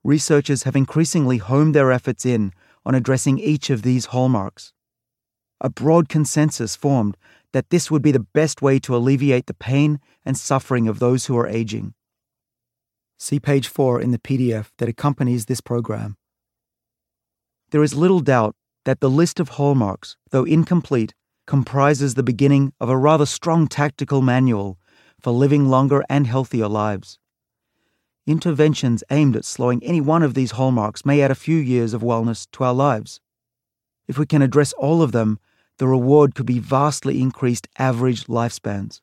researchers have increasingly homed their efforts in on addressing each of these hallmarks. A broad consensus formed that this would be the best way to alleviate the pain and suffering of those who are aging. See page 4 in the PDF that accompanies this program. There is little doubt that the list of hallmarks, though incomplete, comprises the beginning of a rather strong tactical manual for living longer and healthier lives. Interventions aimed at slowing any one of these hallmarks may add a few years of wellness to our lives. If we can address all of them, the reward could be vastly increased average lifespans.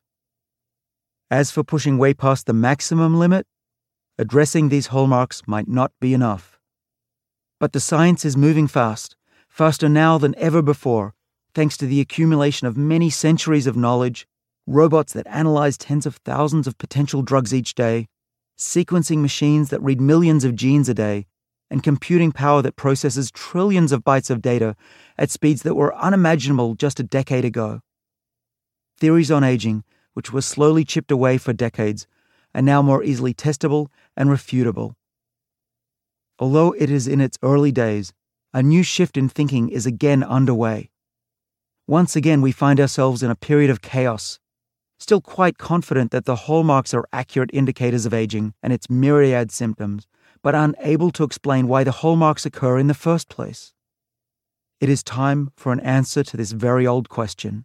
As for pushing way past the maximum limit, addressing these hallmarks might not be enough. But the science is moving fast, faster now than ever before, thanks to the accumulation of many centuries of knowledge, robots that analyze tens of thousands of potential drugs each day, sequencing machines that read millions of genes a day, and computing power that processes trillions of bytes of data at speeds that were unimaginable just a decade ago. Theories on aging, which were slowly chipped away for decades, are now more easily testable and refutable. Although it is in its early days, a new shift in thinking is again underway. Once again, we find ourselves in a period of chaos, still quite confident that the hallmarks are accurate indicators of aging and its myriad symptoms, but unable to explain why the hallmarks occur in the first place. It is time for an answer to this very old question.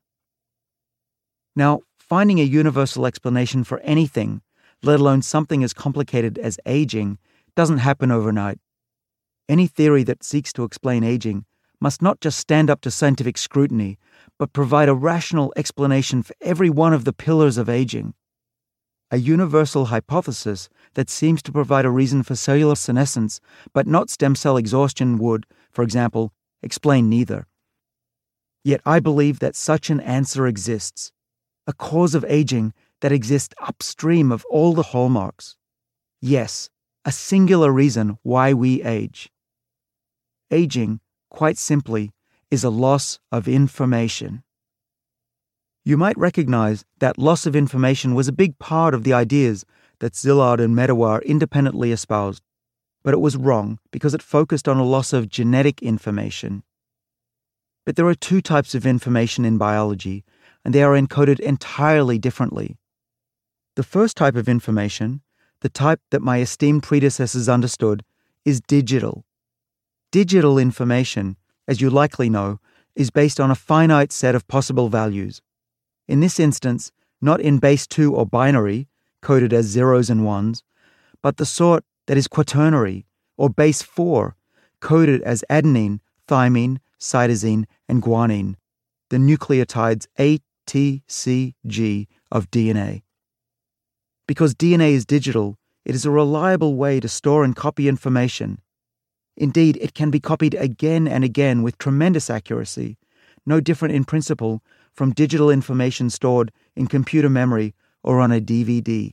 Now, finding a universal explanation for anything, let alone something as complicated as aging, doesn't happen overnight. Any theory that seeks to explain aging must not just stand up to scientific scrutiny, but provide a rational explanation for every one of the pillars of aging. A universal hypothesis that seems to provide a reason for cellular senescence, but not stem cell exhaustion would, for example, explain neither. Yet I believe that such an answer exists, a cause of aging that exists upstream of all the hallmarks. Yes, a singular reason why we age. Aging, quite simply, is a loss of information. You might recognize that loss of information was a big part of the ideas that Szilard and Medawar independently espoused, but it was wrong because it focused on a loss of genetic information. But there are two types of information in biology, and they are encoded entirely differently. The first type of information, the type that my esteemed predecessors understood, is digital. Digital information, as you likely know, is based on a finite set of possible values. In this instance, not in base 2 or binary, coded as zeros and ones, but the sort that is quaternary, or base 4, coded as adenine, thymine, cytosine, and guanine, the nucleotides A, T, C, G of DNA. Because DNA is digital, it is a reliable way to store and copy information. Indeed, it can be copied again and again with tremendous accuracy, no different in principle from digital information stored in computer memory or on a DVD.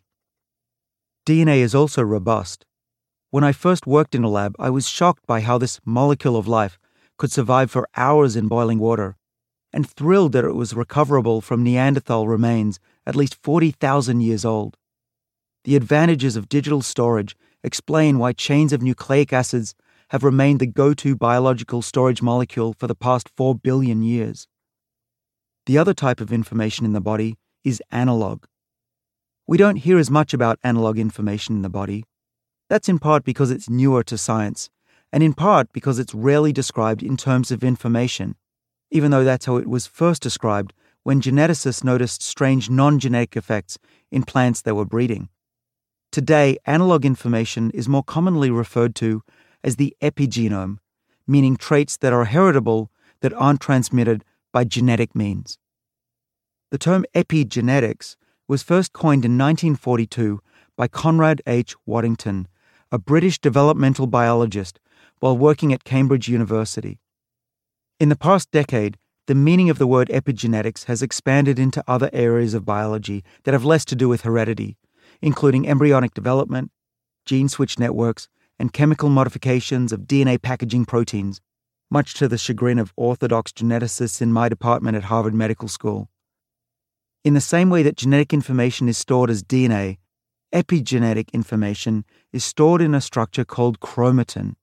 DNA is also robust. When I first worked in a lab, I was shocked by how this molecule of life could survive for hours in boiling water, and thrilled that it was recoverable from Neanderthal remains at least 40,000 years old. The advantages of digital storage explain why chains of nucleic acids have remained the go-to biological storage molecule for the past 4 billion years. The other type of information in the body is analog. We don't hear as much about analog information in the body. That's in part because it's newer to science, and in part because it's rarely described in terms of information, even though that's how it was first described when geneticists noticed strange non-genetic effects in plants they were breeding. Today, analog information is more commonly referred to as the epigenome, meaning traits that are heritable that aren't transmitted by genetic means. The term epigenetics was first coined in 1942 by Conrad H. Waddington, a British developmental biologist, while working at Cambridge University. In the past decade, the meaning of the word epigenetics has expanded into other areas of biology that have less to do with heredity, including embryonic development, gene switch networks, and chemical modifications of DNA packaging proteins, much to the chagrin of orthodox geneticists in my department at Harvard Medical School. In the same way that genetic information is stored as DNA, Epigenetic information is stored in a structure called chromatin.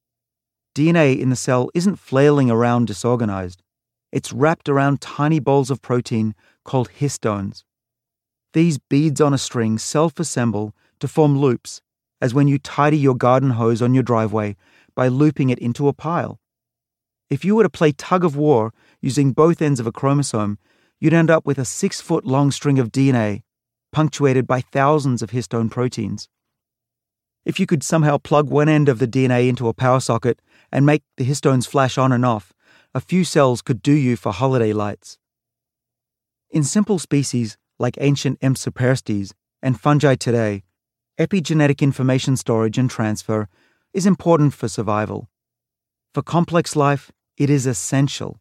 DNA in the cell isn't flailing around disorganized. It's wrapped around tiny balls of protein called histones. These beads on a string self-assemble to form loops, as when you tidy your garden hose on your driveway by looping it into a pile. If you were to play tug-of-war using both ends of a chromosome, you'd end up with a 6-foot-long string of DNA, punctuated by thousands of histone proteins. If you could somehow plug one end of the DNA into a power socket and make the histones flash on and off, a few cells could do you for holiday lights. In simple species like ancient Empsoperstes and fungi today, epigenetic information storage and transfer is important for survival. For complex life, it is essential.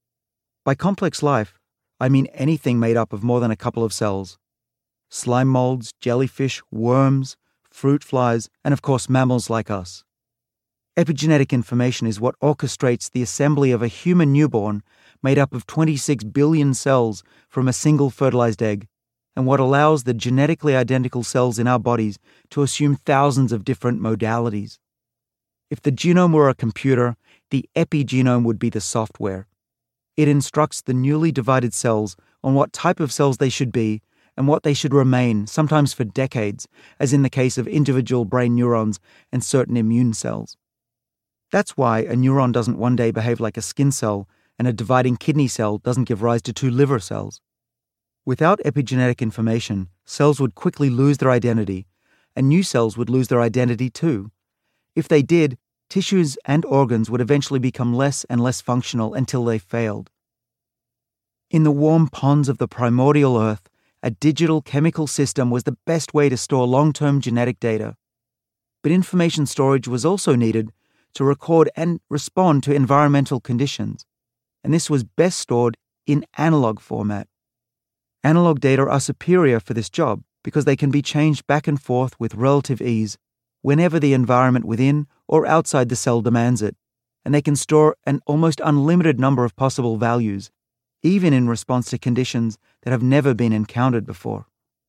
By complex life, I mean anything made up of more than a couple of cells. Slime molds, jellyfish, worms, fruit flies, and of course mammals like us. Epigenetic information is what orchestrates the assembly of a human newborn made up of 26 billion cells from a single fertilized egg, and what allows the genetically identical cells in our bodies to assume thousands of different modalities. If the genome were a computer, the epigenome would be the software. It instructs the newly divided cells on what type of cells they should be and what they should remain, sometimes for decades, as in the case of individual brain neurons and certain immune cells. That's why a neuron doesn't one day behave like a skin cell and a dividing kidney cell doesn't give rise to 2 liver cells. Without epigenetic information, cells would quickly lose their identity, and new cells would lose their identity too. If they did, tissues and organs would eventually become less and less functional until they failed. In the warm ponds of the primordial Earth, a digital chemical system was the best way to store long-term genetic data. But information storage was also needed to record and respond to environmental conditions, and this was best stored in analog format. Analog data are superior for this job because they can be changed back and forth with relative ease whenever the environment within or outside the cell demands it, and they can store an almost unlimited number of possible values, even in response to conditions that have never been encountered before.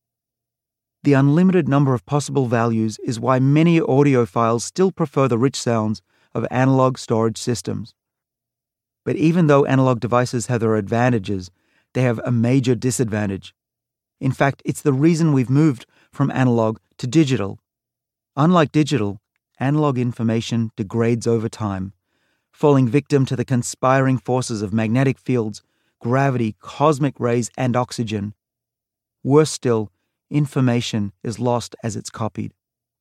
The unlimited number of possible values is why many audiophiles still prefer the rich sounds of analog storage systems. But even though analog devices have their advantages, they have a major disadvantage. In fact, it's the reason we've moved from analog to digital. Unlike digital, analog information degrades over time, falling victim to the conspiring forces of magnetic fields, gravity, cosmic rays, and oxygen. Worse still, information is lost as it's copied.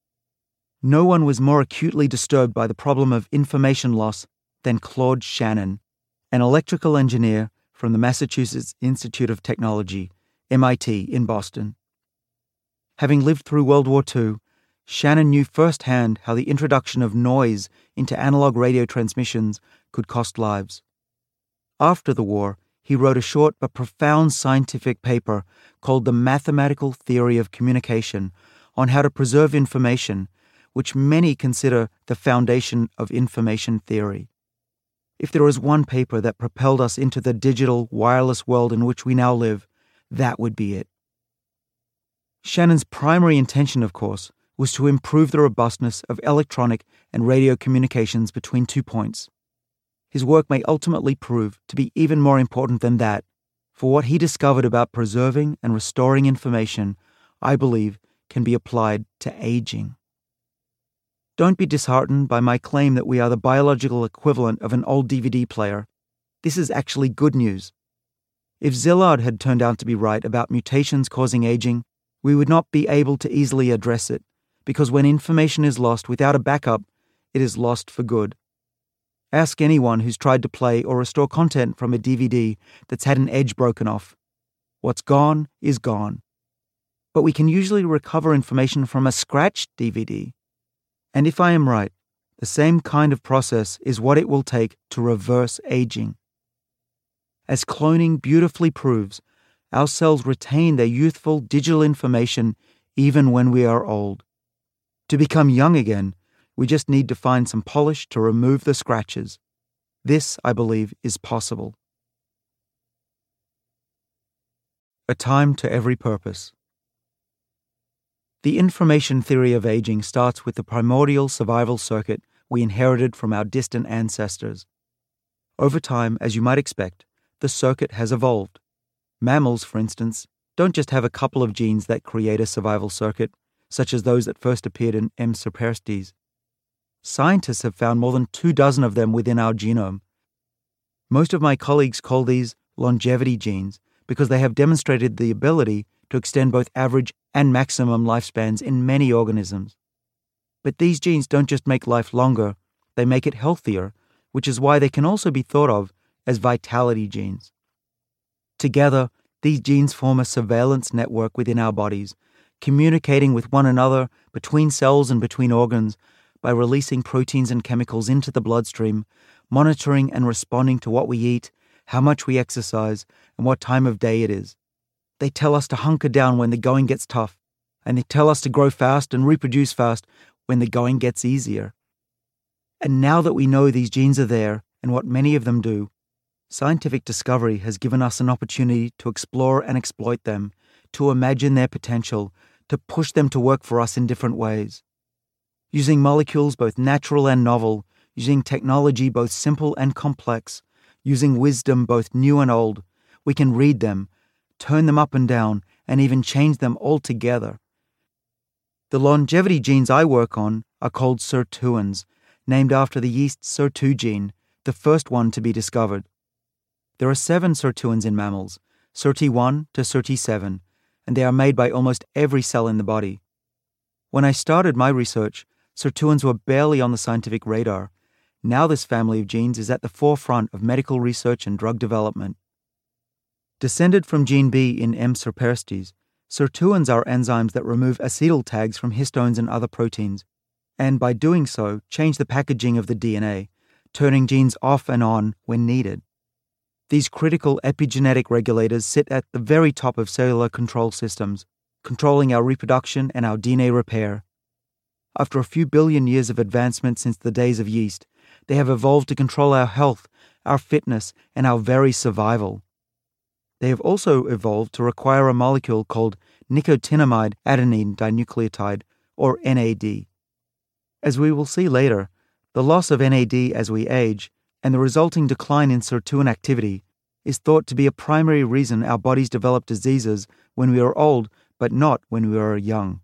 No one was more acutely disturbed by the problem of information loss than Claude Shannon, an electrical engineer from the Massachusetts Institute of Technology, MIT, in Boston. Having lived through World War II, Shannon knew firsthand how the introduction of noise into analog radio transmissions could cost lives. After the war, he wrote a short but profound scientific paper called The Mathematical Theory of Communication on how to preserve information, which many consider the foundation of information theory. If there is one paper that propelled us into the digital, wireless world in which we now live, that would be it. Shannon's primary intention, of course, was to improve the robustness of electronic and radio communications between 2 points. His work may ultimately prove to be even more important than that, for what he discovered about preserving and restoring information, I believe, can be applied to aging. Don't be disheartened by my claim that we are the biological equivalent of an old DVD player. This is actually good news. If Szilard had turned out to be right about mutations causing aging, we would not be able to easily address it, because when information is lost without a backup, it is lost for good. Ask anyone who's tried to play or restore content from a DVD that's had an edge broken off. What's gone is gone. But we can usually recover information from a scratched DVD. And if I am right, the same kind of process is what it will take to reverse aging. As cloning beautifully proves, our cells retain their youthful digital information even when we are old. To become young again, we just need to find some polish to remove the scratches. This, I believe, is possible. A time to every purpose. The information theory of aging starts with the primordial survival circuit we inherited from our distant ancestors. Over time, as you might expect, the circuit has evolved. Mammals, for instance, don't just have a couple of genes that create a survival circuit, such as those that first appeared in M. superstes. Scientists have found more than 24 of them within our genome. Most of my colleagues call these longevity genes because they have demonstrated the ability to extend both average and maximum lifespans in many organisms. But these genes don't just make life longer, they make it healthier, which is why they can also be thought of as vitality genes. Together, these genes form a surveillance network within our bodies, communicating with one another between cells and between organs by releasing proteins and chemicals into the bloodstream, monitoring and responding to what we eat, how much we exercise, and what time of day it is. They tell us to hunker down when the going gets tough, and they tell us to grow fast and reproduce fast when the going gets easier. And now that we know these genes are there and what many of them do, scientific discovery has given us an opportunity to explore and exploit them, to imagine their potential, to push them to work for us in different ways. Using molecules both natural and novel, using technology both simple and complex, using wisdom both new and old, we can read them, turn them up and down, and even change them altogether. The longevity genes I work on are called sirtuins, named after the yeast sirtu gene, the first one to be discovered. There are 7 sirtuins in mammals, SIRT1 to SIRT7, and they are made by almost every cell in the body. When I started my research, sirtuins were barely on the scientific radar. Now this family of genes is at the forefront of medical research and drug development. Descended from gene B in M. superstes, sirtuins are enzymes that remove acetyl tags from histones and other proteins, and by doing so, change the packaging of the DNA, turning genes off and on when needed. These critical epigenetic regulators sit at the very top of cellular control systems, controlling our reproduction and our DNA repair. After a few billion years of advancement since the days of yeast, they have evolved to control our health, our fitness, and our very survival. They have also evolved to require a molecule called nicotinamide adenine dinucleotide, or NAD. As we will see later, the loss of NAD as we age and the resulting decline in sirtuin activity is thought to be a primary reason our bodies develop diseases when we are old but not when we are young.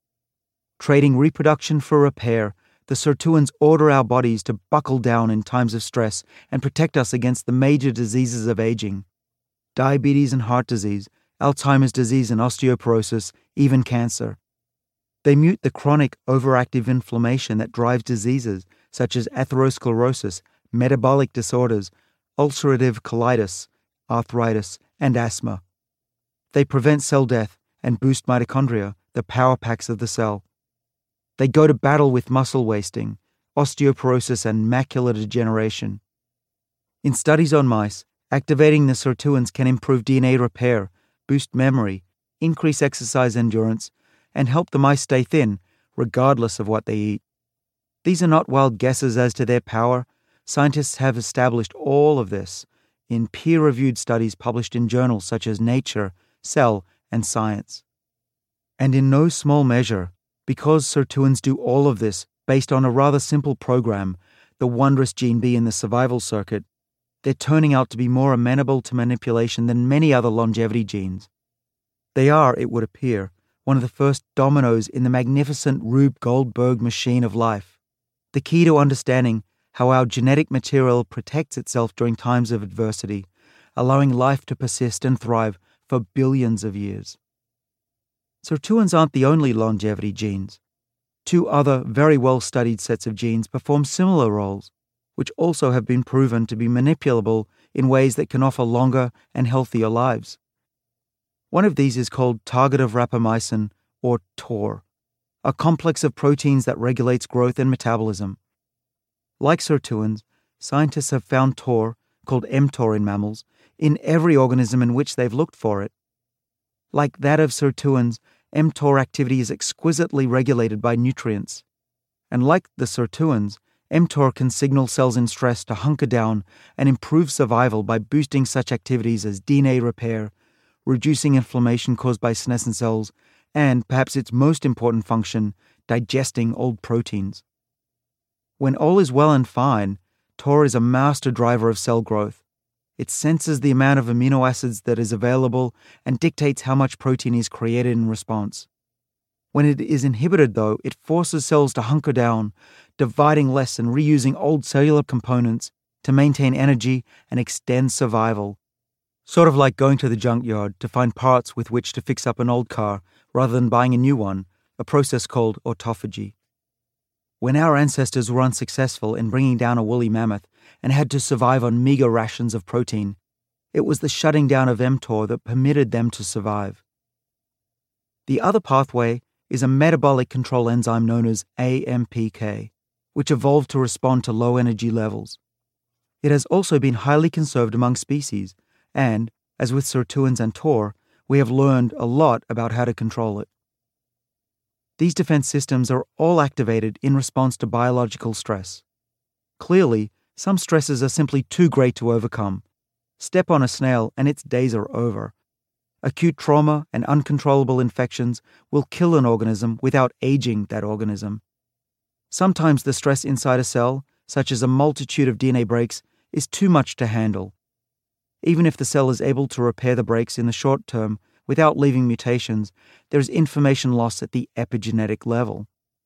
Trading reproduction for repair, the sirtuins order our bodies to buckle down in times of stress and protect us against the major diseases of aging: diabetes and heart disease, Alzheimer's disease and osteoporosis, even cancer. They mute the chronic overactive inflammation that drives diseases such as atherosclerosis, metabolic disorders, ulcerative colitis, arthritis, and asthma. They prevent cell death and boost mitochondria, the power packs of the cell. They go to battle with muscle wasting, osteoporosis, and macular degeneration. In studies on mice, activating the sirtuins can improve DNA repair, boost memory, increase exercise endurance, and help the mice stay thin, regardless of what they eat. These are not wild guesses as to their power. Scientists have established all of this in peer-reviewed studies published in journals such as Nature, Cell, and Science. And in no small measure, because sirtuins do all of this based on a rather simple program, the wondrous gene B in the survival circuit, they're turning out to be more amenable to manipulation than many other longevity genes. They are, it would appear, one of the first dominoes in the magnificent Rube Goldberg machine of life, the key to understanding how our genetic material protects itself during times of adversity, allowing life to persist and thrive for billions of years. Sirtuins aren't the only longevity genes. 2 other very well-studied sets of genes perform similar roles, which also have been proven to be manipulable in ways that can offer longer and healthier lives. One of these is called target of rapamycin, or TOR, a complex of proteins that regulates growth and metabolism. Like sirtuins, scientists have found TOR, called mTOR in mammals, in every organism in which they've looked for it. Like that of sirtuins, mTOR activity is exquisitely regulated by nutrients. And like the sirtuins, mTOR can signal cells in stress to hunker down and improve survival by boosting such activities as DNA repair, reducing inflammation caused by senescent cells, and perhaps its most important function, digesting old proteins. When all is well and fine, TOR is a master driver of cell growth. It senses the amount of amino acids that is available and dictates how much protein is created in response. When it is inhibited, though, it forces cells to hunker down, dividing less and reusing old cellular components to maintain energy and extend survival. Sort of like going to the junkyard to find parts with which to fix up an old car rather than buying a new one, a process called autophagy. When our ancestors were unsuccessful in bringing down a woolly mammoth and had to survive on meager rations of protein, it was the shutting down of mTOR that permitted them to survive. The other pathway is a metabolic control enzyme known as AMPK, which evolved to respond to low energy levels. It has also been highly conserved among species, and, as with sirtuins and TOR, we have learned a lot about how to control it. These defense systems are all activated in response to biological stress. Clearly, some stresses are simply too great to overcome. Step on a snail and its days are over. Acute trauma and uncontrollable infections will kill an organism without aging that organism. Sometimes the stress inside a cell, such as a multitude of DNA breaks, is too much to handle. Even if the cell is able to repair the breaks in the short term without leaving mutations, there is information loss at the epigenetic level.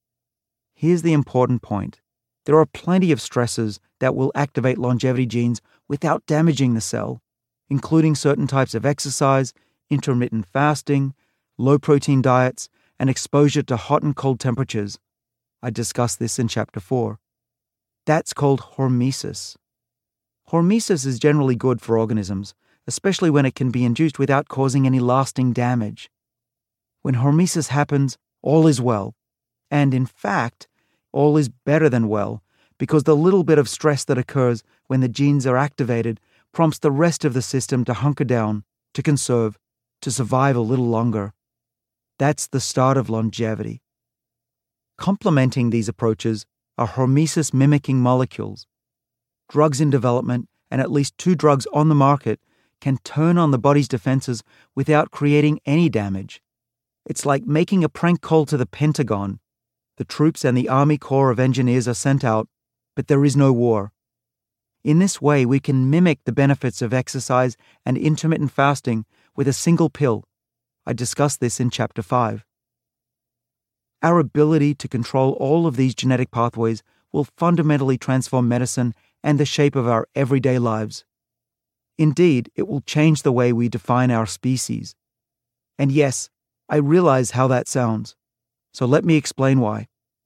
Here's the important point. There are plenty of stresses that will activate longevity genes without damaging the cell, including certain types of exercise, intermittent fasting, low-protein diets, and exposure to hot and cold temperatures. I discussed this in Chapter 4. That's called hormesis. Hormesis is generally good for organisms, especially when it can be induced without causing any lasting damage. When hormesis happens, all is well. And in fact, all is better than well, because the little bit of stress that occurs when the genes are activated prompts the rest of the system to hunker down, to conserve, to survive a little longer. That's the start of longevity. Complementing these approaches are hormesis-mimicking molecules. Drugs in development, and at least 2 drugs on the market, can turn on the body's defenses without creating any damage. It's like making a prank call to the Pentagon. The troops and the Army Corps of Engineers are sent out, but there is no war. In this way, we can mimic the benefits of exercise and intermittent fasting with a single pill. I discussed this in Chapter 5. Our ability to control all of these genetic pathways will fundamentally transform medicine and the shape of our everyday lives. Indeed, it will change the way we define our species. And yes, I realize how that sounds. So let me explain why.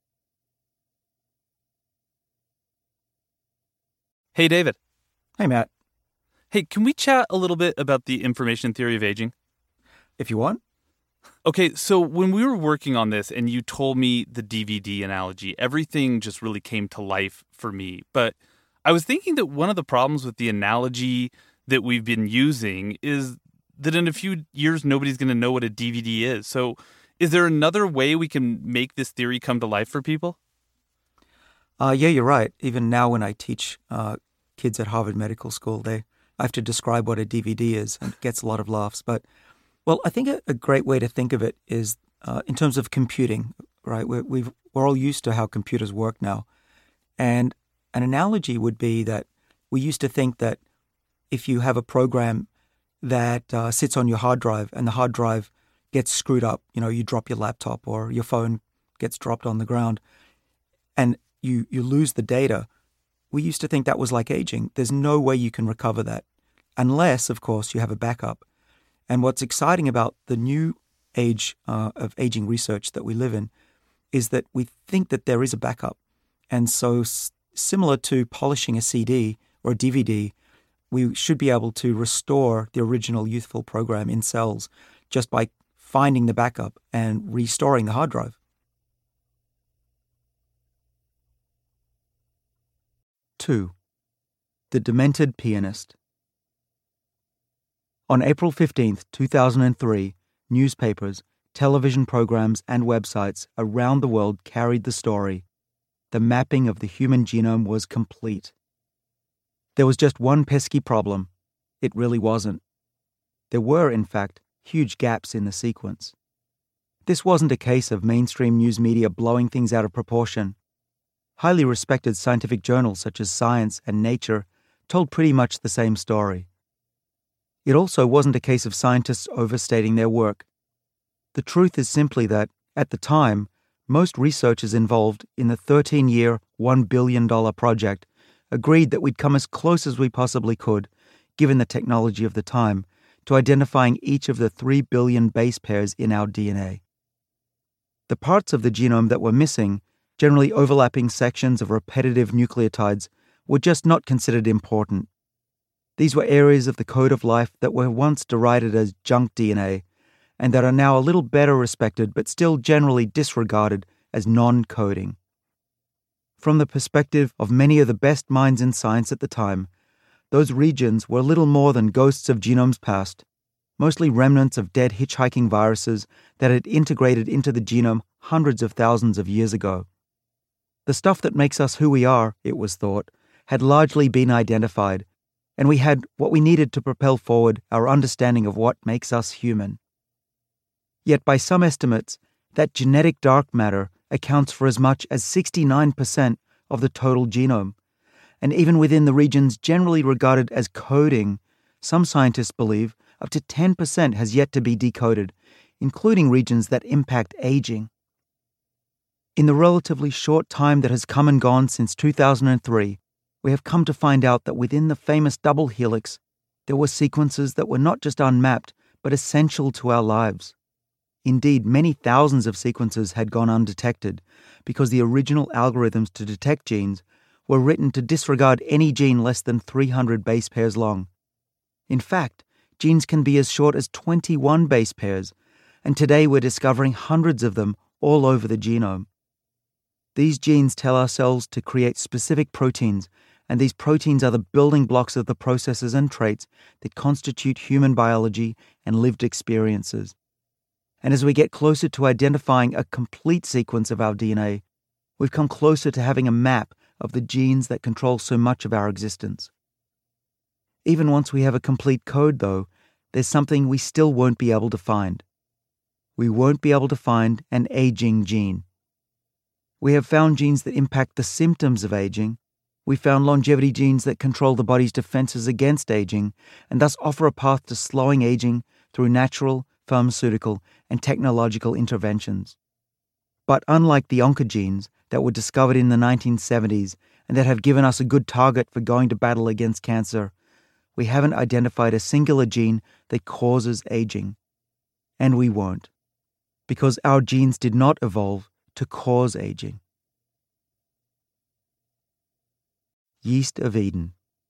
Hey, David. Hey, Matt. Hey, can we chat a little bit about the information theory of aging? If you want. Okay, so when we were working on this and you told me the DVD analogy, everything just really came to life for me. But I was thinking that one of the problems with the analogy that we've been using is that in a few years, nobody's going to know what a DVD is. So is there another way we can make this theory come to life for people? Yeah, you're right. Even now when I teach kids at Harvard Medical School, I have to describe what a DVD is, and it gets a lot of laughs. But, well, I think a great way to think of it is in terms of computing, right? We're all used to how computers work now. And an analogy would be that we used to think that if you have a program that sits on your hard drive and the hard drive gets screwed up, you drop your laptop or your phone gets dropped on the ground and you lose the data, we used to think that was like aging. There's no way you can recover that unless, of course, you have a backup. And what's exciting about the new age of aging research that we live in is that we think that there is a backup. And so similar to polishing a CD or a DVD, we should be able to restore the original youthful program in cells just by finding the backup and restoring the hard drive. 2. The Demented Pianist. On April 15, 2003, newspapers, television programs, and websites around the world carried the story. The mapping of the human genome was complete. There was just one pesky problem. It really wasn't. There were, in fact, huge gaps in the sequence. This wasn't a case of mainstream news media blowing things out of proportion. Highly respected scientific journals such as Science and Nature told pretty much the same story. It also wasn't a case of scientists overstating their work. The truth is simply that, at the time, most researchers involved in the 13-year, $1 billion project agreed that we'd come as close as we possibly could, given the technology of the time, to identifying each of the 3 billion base pairs in our DNA. The parts of the genome that were missing, generally overlapping sections of repetitive nucleotides, were just not considered important. These were areas of the code of life that were once derided as junk DNA, and that are now a little better respected but still generally disregarded as non-coding. From the perspective of many of the best minds in science at the time, those regions were little more than ghosts of genomes past, mostly remnants of dead hitchhiking viruses that had integrated into the genome hundreds of thousands of years ago. The stuff that makes us who we are, it was thought, had largely been identified, and we had what we needed to propel forward our understanding of what makes us human. Yet by some estimates, that genetic dark matter accounts for as much as 69% of the total genome, and even within the regions generally regarded as coding, some scientists believe up to 10% has yet to be decoded, including regions that impact aging. In the relatively short time that has come and gone since 2003, we have come to find out that within the famous double helix, there were sequences that were not just unmapped, but essential to our lives. Indeed, many thousands of sequences had gone undetected because the original algorithms to detect genes were written to disregard any gene less than 300 base pairs long. In fact, genes can be as short as 21 base pairs, and today we're discovering hundreds of them all over the genome. These genes tell our cells to create specific proteins, and these proteins are the building blocks of the processes and traits that constitute human biology and lived experiences. And as we get closer to identifying a complete sequence of our DNA, we've come closer to having a map of the genes that control so much of our existence. Even once we have a complete code, though, there's something we still won't be able to find. We won't be able to find an aging gene. We have found genes that impact the symptoms of aging. We found longevity genes that control the body's defenses against aging and thus offer a path to slowing aging through natural, pharmaceutical, and technological interventions. But unlike the oncogenes that were discovered in the 1970s and that have given us a good target for going to battle against cancer, we haven't identified a singular gene that causes aging. And we won't, because our genes did not evolve to cause aging. Yeast of Eden.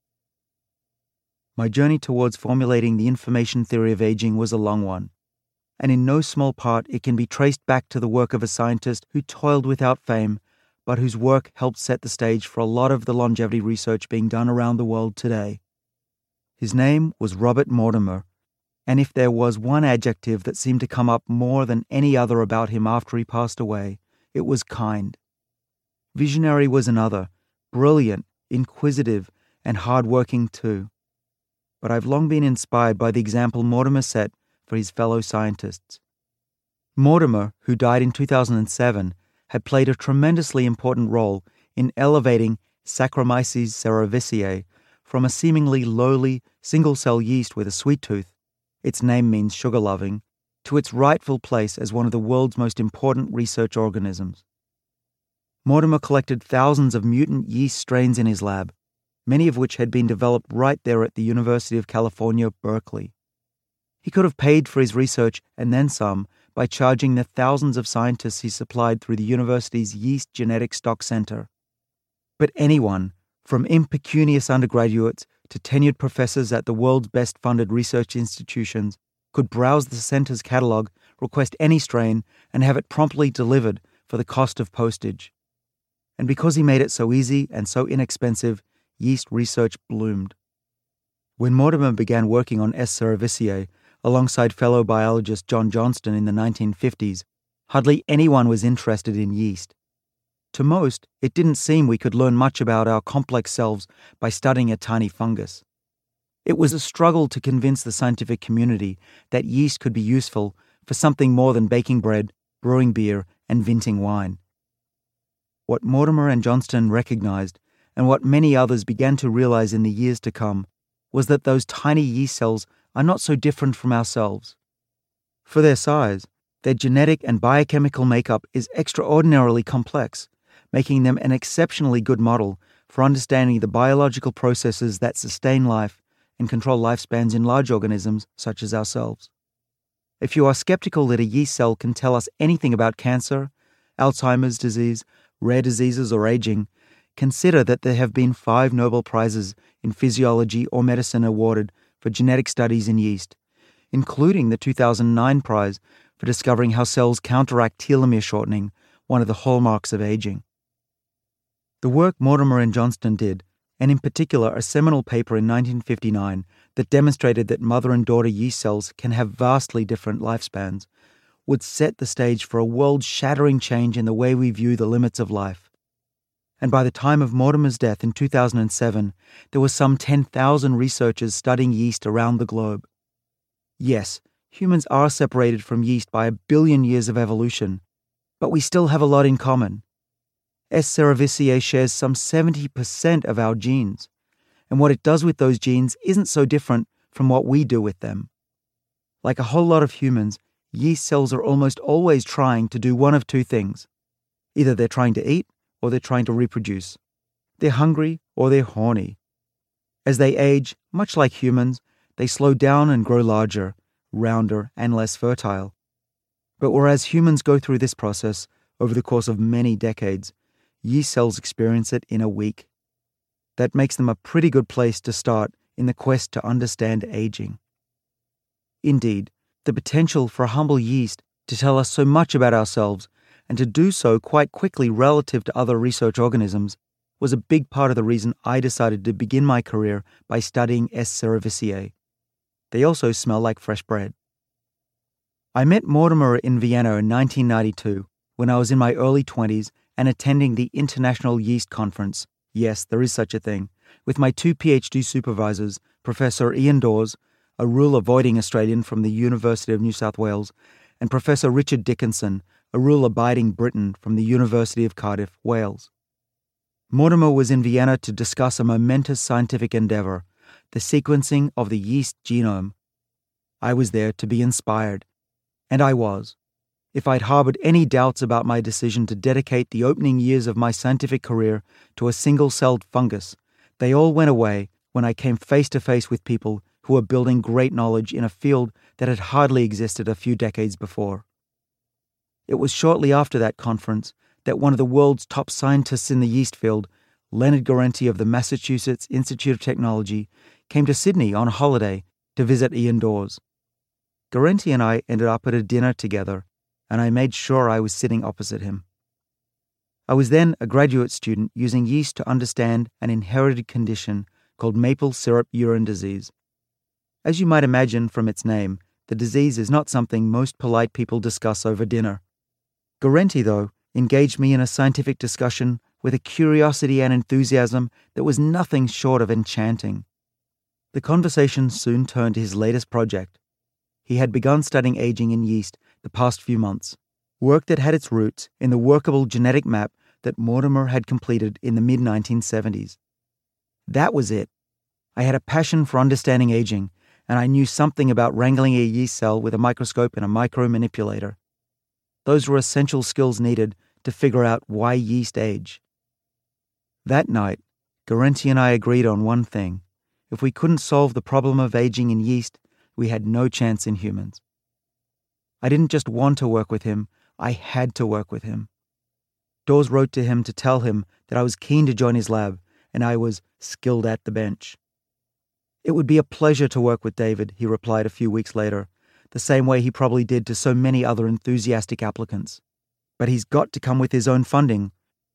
My journey towards formulating the information theory of aging was a long one, and in no small part it can be traced back to the work of a scientist who toiled without fame, but whose work helped set the stage for a lot of the longevity research being done around the world today. His name was Robert Mortimer, and if there was one adjective that seemed to come up more than any other about him after he passed away, it was kind. Visionary was another, brilliant, inquisitive, and hard-working too. But I've long been inspired by the example Mortimer set for his fellow scientists. Mortimer, who died in 2007, had played a tremendously important role in elevating Saccharomyces cerevisiae from a seemingly lowly, single-cell yeast with a sweet tooth, its name means sugar-loving, to its rightful place as one of the world's most important research organisms. Mortimer collected thousands of mutant yeast strains in his lab, many of which had been developed right there at the University of California, Berkeley. He could have paid for his research and then some by charging the thousands of scientists he supplied through the university's Yeast Genetic Stock Center. But anyone, from impecunious undergraduates to tenured professors at the world's best-funded research institutions, could browse the center's catalog, request any strain, and have it promptly delivered for the cost of postage. And because he made it so easy and so inexpensive, yeast research bloomed. When Mortimer began working on S. cerevisiae alongside fellow biologist John Johnston in the 1950s, hardly anyone was interested in yeast. To most, it didn't seem we could learn much about our complex selves by studying a tiny fungus. It was a struggle to convince the scientific community that yeast could be useful for something more than baking bread brewing beer, and vinting wine. What Mortimer and Johnston recognized, and what many others began to realize in the years to come, was that those tiny yeast cells are not so different from ourselves. For their size, their genetic and biochemical makeup is extraordinarily complex, making them an exceptionally good model for understanding the biological processes that sustain life and control lifespans in large organisms such as ourselves. If you are skeptical that a yeast cell can tell us anything about cancer, Alzheimer's disease, rare diseases, or aging, consider that there have been 5 Nobel Prizes in physiology or medicine awarded for genetic studies in yeast, including the 2009 prize for discovering how cells counteract telomere shortening, one of the hallmarks of aging. The work Mortimer and Johnston did, and in particular a seminal paper in 1959 that demonstrated that mother and daughter yeast cells can have vastly different lifespans, would set the stage for a world-shattering change in the way we view the limits of life. And by the time of Mortimer's death in 2007, there were some 10,000 researchers studying yeast around the globe. Yes, humans are separated from yeast by 1 billion years of evolution, but we still have a lot in common. S. cerevisiae shares some 70% of our genes, and what it does with those genes isn't so different from what we do with them. Like a whole lot of humans, yeast cells are almost always trying to do one of 2 things. Either they're trying to eat, or they're trying to reproduce. They're hungry, or they're horny. As they age, much like humans, they slow down and grow larger, rounder, and less fertile. But whereas humans go through this process over the course of many decades, yeast cells experience it in a week. That makes them a pretty good place to start in the quest to understand aging. Indeed, the potential for a humble yeast to tell us so much about ourselves, and to do so quite quickly relative to other research organisms, was a big part of the reason I decided to begin my career by studying S. cerevisiae. They also smell like fresh bread. I met Mortimer in Vienna in 1992 when I was in my early 20s and attending the International Yeast Conference, yes, there is such a thing, with my 2 PhD supervisors, Professor Ian Dawes, a rule-avoiding Australian from the University of New South Wales, and Professor Richard Dickinson, a rule-abiding Briton from the University of Cardiff, Wales. Mortimer was in Vienna to discuss a momentous scientific endeavour, the sequencing of the yeast genome. I was there to be inspired, and I was. If I'd harboured any doubts about my decision to dedicate the opening years of my scientific career to a single-celled fungus, they all went away when I came face to face with people who were building great knowledge in a field that had hardly existed a few decades before. It was shortly after that conference that one of the world's top scientists in the yeast field, Leonard Guarente of the Massachusetts Institute of Technology, came to Sydney on holiday to visit Ian Dawes. Guarente and I ended up at a dinner together, and I made sure I was sitting opposite him. I was then a graduate student using yeast to understand an inherited condition called maple syrup urine disease. As you might imagine from its name, the disease is not something most polite people discuss over dinner. Guarente, though, engaged me in a scientific discussion with a curiosity and enthusiasm that was nothing short of enchanting. The conversation soon turned to his latest project. He had begun studying aging in yeast the past few months, work that had its roots in the workable genetic map that Mortimer had completed in the mid-1970s. That was it. I had a passion for understanding aging, and I knew something about wrangling a yeast cell with a microscope and a micromanipulator. Those were essential skills needed to figure out why yeast age. That night, Guarente and I agreed on one thing. If we couldn't solve the problem of aging in yeast, we had no chance in humans. I didn't just want to work with him, I had to work with him. Dawes wrote to him to tell him that I was keen to join his lab, and I was skilled at the bench. It would be a pleasure to work with David, he replied a few weeks later, the same way he probably did to so many other enthusiastic applicants. But he's got to come with his own funding.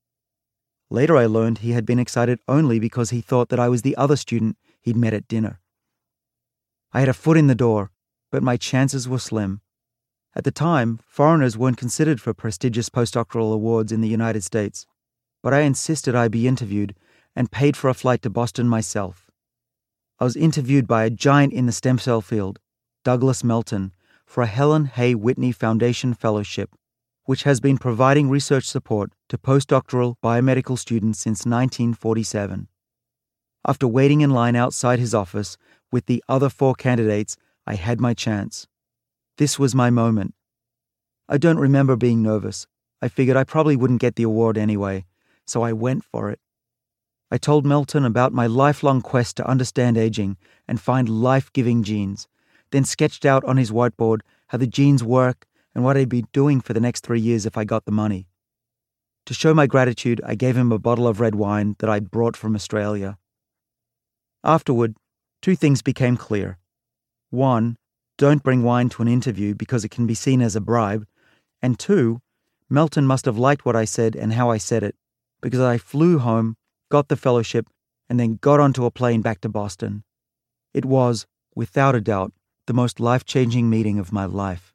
Later I learned he had been excited only because he thought that I was the other student he'd met at dinner. I had a foot in the door, but my chances were slim. At the time, foreigners weren't considered for prestigious postdoctoral awards in the United States, but I insisted I be interviewed and paid for a flight to Boston myself. I was interviewed by a giant in the stem cell field, Douglas Melton, for a Helen Hay Whitney Foundation Fellowship, which has been providing research support to postdoctoral biomedical students since 1947. After waiting in line outside his office with the other 4 candidates, I had my chance. This was my moment. I don't remember being nervous. I figured I probably wouldn't get the award anyway, so I went for it. I told Melton about my lifelong quest to understand aging and find life-giving genes, then sketched out on his whiteboard how the genes work and what I'd be doing for the next 3 years if I got the money. To show my gratitude, I gave him a bottle of red wine that I'd brought from Australia. Afterward, 2 things became clear. 1, don't bring wine to an interview because it can be seen as a bribe. And 2, Melton must have liked what I said and how I said it, because I flew home, got the fellowship, and then got onto a plane back to Boston. It was, without a doubt, the most life-changing meeting of my life.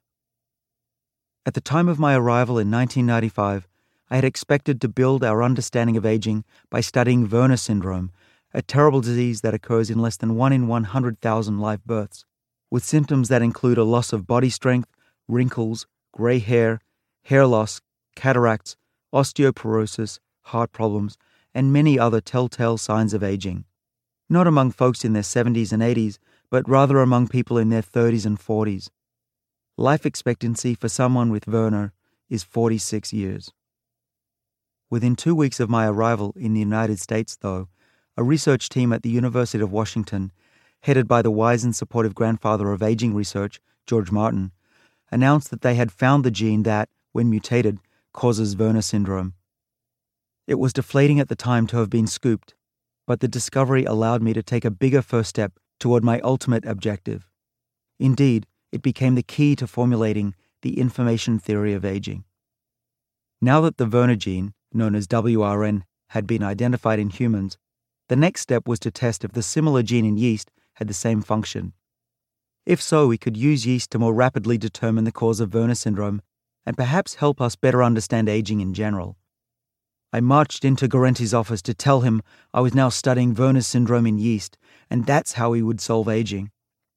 At the time of my arrival in 1995, I had expected to build our understanding of aging by studying Werner syndrome, a terrible disease that occurs in less than 1 in 100,000 live births, with symptoms that include a loss of body strength, wrinkles, grey hair loss, cataracts, osteoporosis, heart problems, and many other telltale signs of aging. Not among folks in their 70s and 80s, but rather among people in their 30s and 40s. Life expectancy for someone with Werner is 46 years. Within 2 weeks of my arrival in the United States, though, a research team at the University of Washington, headed by the wise and supportive grandfather of aging research, George Martin, announced that they had found the gene that, when mutated, causes Werner syndrome. It was deflating at the time to have been scooped, but the discovery allowed me to take a bigger first step toward my ultimate objective. Indeed, it became the key to formulating the information theory of aging. Now that the Werner gene, known as WRN, had been identified in humans, the next step was to test if the similar gene in yeast had the same function. If so, we could use yeast to more rapidly determine the cause of Werner syndrome and perhaps help us better understand aging in general. I marched into Guarenti's office to tell him I was now studying Werner syndrome in yeast, and that's how we would solve aging.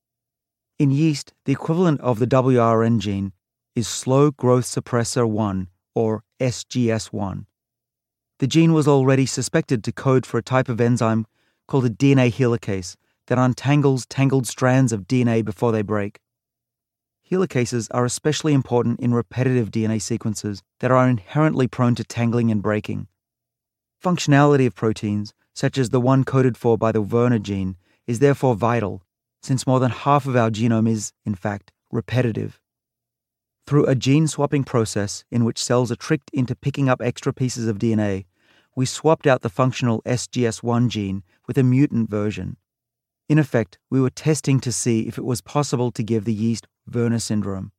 In yeast, the equivalent of the WRN gene is slow growth suppressor 1, or SGS1. The gene was already suspected to code for a type of enzyme called a DNA helicase that untangles tangled strands of DNA before they break. Helicases are especially important in repetitive DNA sequences that are inherently prone to tangling and breaking. Functionality of proteins, such as the one coded for by the Werner gene, is therefore vital, since more than half of our genome is, in fact, repetitive. Through a gene-swapping process in which cells are tricked into picking up extra pieces of DNA, we swapped out the functional SGS1 gene with a mutant version. In effect, we were testing to see if it was possible to give the yeast Werner syndrome.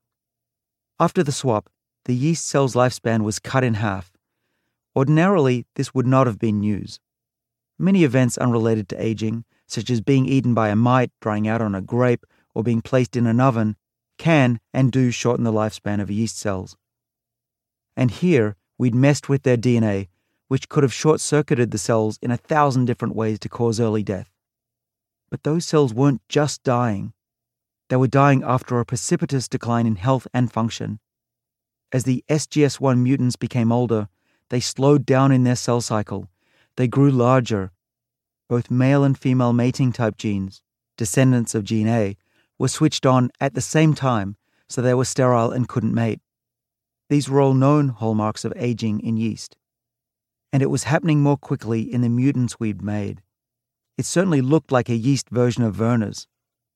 After the swap, the yeast cell's lifespan was cut in half. Ordinarily, this would not have been news. Many events unrelated to aging, such as being eaten by a mite, drying out on a grape, or being placed in an oven, can and do shorten the lifespan of yeast cells. And here, we'd messed with their DNA, which could have short-circuited the cells in 1,000 different ways to cause early death. But those cells weren't just dying. They were dying after a precipitous decline in health and function. As the SGS1 mutants became older, they slowed down in their cell cycle. They grew larger. Both male and female mating type genes, descendants of gene A, were switched on at the same time, so they were sterile and couldn't mate. These were all known hallmarks of aging in yeast. And it was happening more quickly in the mutants we'd made. It certainly looked like a yeast version of Werner's.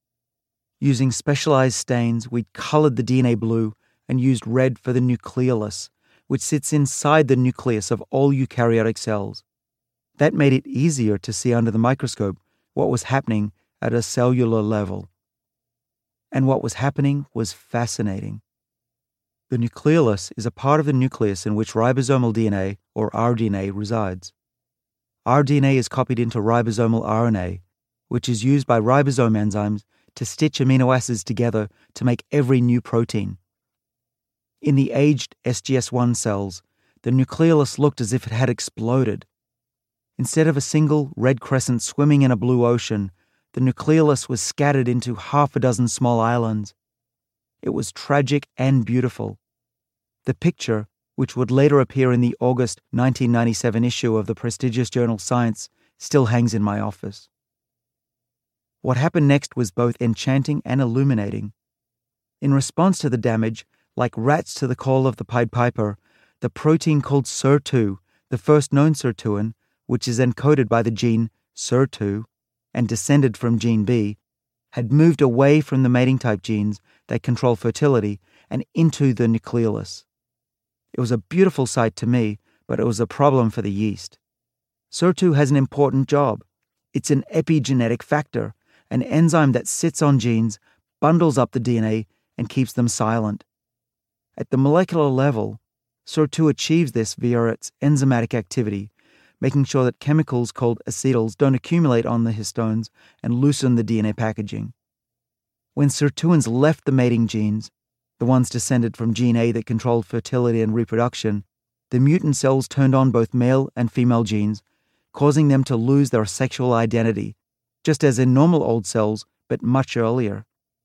Using specialized stains, we'd colored the DNA blue and used red for the nucleolus, which sits inside the nucleus of all eukaryotic cells. That made it easier to see under the microscope what was happening at a cellular level. And what was happening was fascinating. The nucleolus is a part of the nucleus in which ribosomal DNA, or rDNA, resides. rDNA is copied into ribosomal RNA, which is used by ribosome enzymes to stitch amino acids together to make every new protein. In the aged SGS1 cells, the nucleolus looked as if it had exploded. Instead of a single red crescent swimming in a blue ocean, the nucleolus was scattered into 6 small islands. It was tragic and beautiful. The picture, which would later appear in the August 1997 issue of the prestigious journal Science, still hangs in my office. What happened next was both enchanting and illuminating. In response to the damage, like rats to the call of the Pied Piper, the protein called SIR2, the first known sirtuin, which is encoded by the gene SIR2 and descended from gene B, had moved away from the mating type genes that control fertility and into the nucleolus. It was a beautiful sight to me, but it was a problem for the yeast. SIR2 has an important job. It's an epigenetic factor, an enzyme that sits on genes, bundles up the DNA, and keeps them silent. At the molecular level, SIR2 achieves this via its enzymatic activity, making sure that chemicals called acetyls don't accumulate on the histones and loosen the DNA packaging. When sirtuins left the mating genes, the ones descended from gene A that controlled fertility and reproduction, the mutant cells turned on both male and female genes, causing them to lose their sexual identity, just as in normal old cells, but much earlier.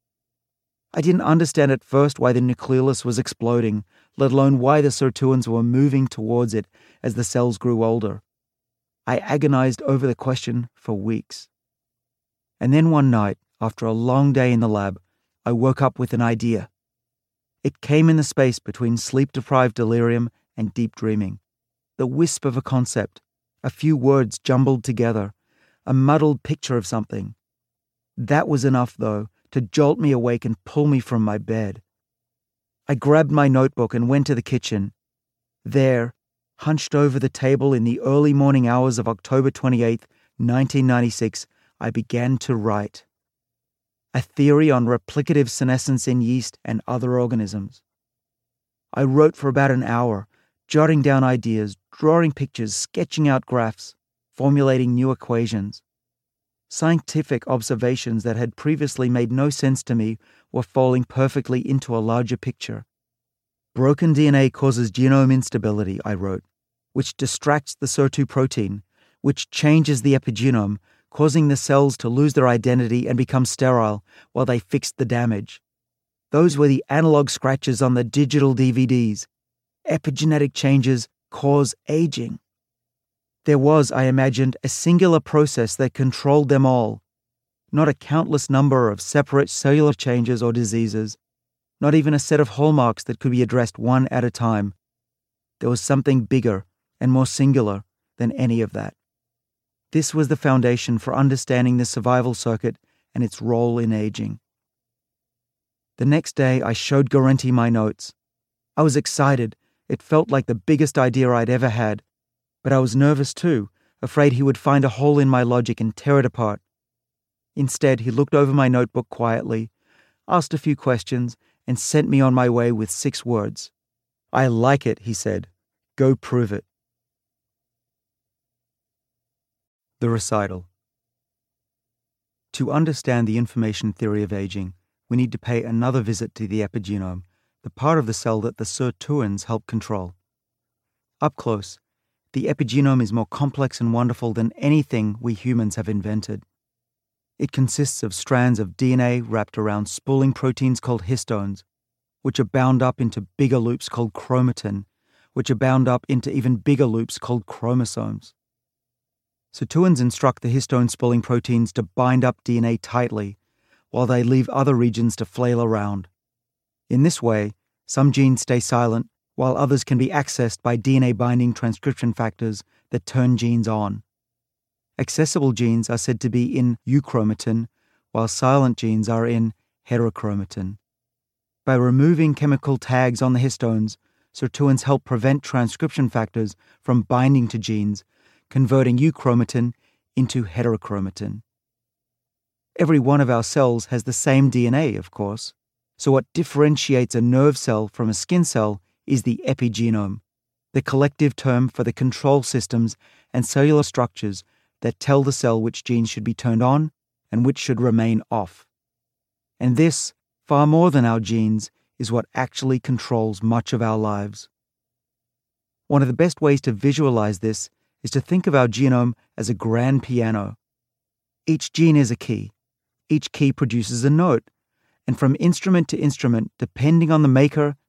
I didn't understand at first why the nucleolus was exploding, let alone why the sirtuins were moving towards it as the cells grew older. I agonized over the question for weeks. And then one night, after a long day in the lab, I woke up with an idea. It came in the space between sleep-deprived delirium and deep dreaming. The wisp of a concept, a few words jumbled together, a muddled picture of something. That was enough, though, to jolt me awake and pull me from my bed. I grabbed my notebook and went to the kitchen. There, hunched over the table in the early morning hours of October 28, 1996, I began to write. A theory on replicative senescence in yeast and other organisms. I wrote for about an hour, jotting down ideas, drawing pictures, sketching out graphs, formulating new equations. Scientific observations that had previously made no sense to me were falling perfectly into a larger picture. Broken DNA causes genome instability, I wrote, which distracts the SIR2 protein, which changes the epigenome, causing the cells to lose their identity and become sterile while they fixed the damage. Those were the analog scratches on the digital DVDs. Epigenetic changes cause aging. There was, I imagined, a singular process that controlled them all, not a countless number of separate cellular changes or diseases, not even a set of hallmarks that could be addressed one at a time. There was something bigger and more singular than any of that. This was the foundation for understanding the survival circuit and its role in aging. The next day, I showed Guarente my notes. I was excited. It felt like the biggest idea I'd ever had. But I was nervous too, afraid he would find a hole in my logic and tear it apart. Instead, he looked over my notebook quietly, asked a few questions, and sent me on my way with 6 words. I like it, he said. Go prove it. The recital. To understand the information theory of aging, we need to pay another visit to the epigenome, the part of the cell that the sirtuins help control. Up close, the epigenome is more complex and wonderful than anything we humans have invented. It consists of strands of DNA wrapped around spooling proteins called histones, which are bound up into bigger loops called chromatin, which are bound up into even bigger loops called chromosomes. Sirtuins instruct the histone spooling proteins to bind up DNA tightly, while they leave other regions to flail around. In this way, some genes stay silent, while others can be accessed by DNA-binding transcription factors that turn genes on. Accessible genes are said to be in euchromatin, while silent genes are in heterochromatin. By removing chemical tags on the histones, sirtuins help prevent transcription factors from binding to genes, converting euchromatin into heterochromatin. Every one of our cells has the same DNA, of course, so what differentiates a nerve cell from a skin cell is the epigenome, the collective term for the control systems and cellular structures that tell the cell which genes should be turned on and which should remain off. And this, far more than our genes, is what actually controls much of our lives. One of the best ways to visualize this is to think of our genome as a grand piano. Each gene is a key. Each key produces a note, and from instrument to instrument, depending on the maker,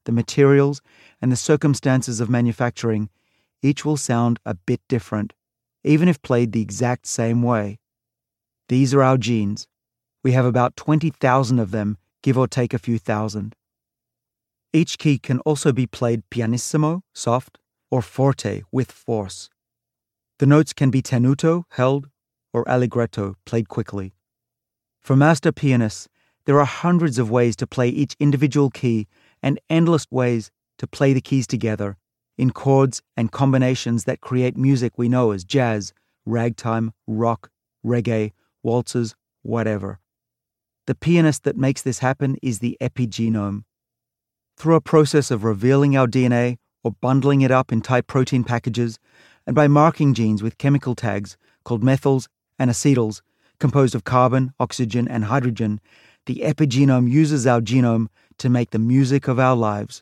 the materials, and the circumstances of manufacturing, each will sound a bit different, even if played the exact same way. These are our genes. We have about 20,000 of them, give or take a few thousand. Each key can also be played pianissimo, soft, or forte, with force. The notes can be tenuto, held, or allegretto, played quickly. For master pianists, there are hundreds of ways to play each individual key and endless ways to play the keys together in chords and combinations that create music we know as jazz, ragtime, rock, reggae, waltzes, whatever. The pianist that makes this happen is the epigenome. Through a process of revealing our DNA or bundling it up in tight protein packages, and by marking genes with chemical tags called methyls and acetyls, composed of carbon, oxygen, and hydrogen, the epigenome uses our genome to make the music of our lives.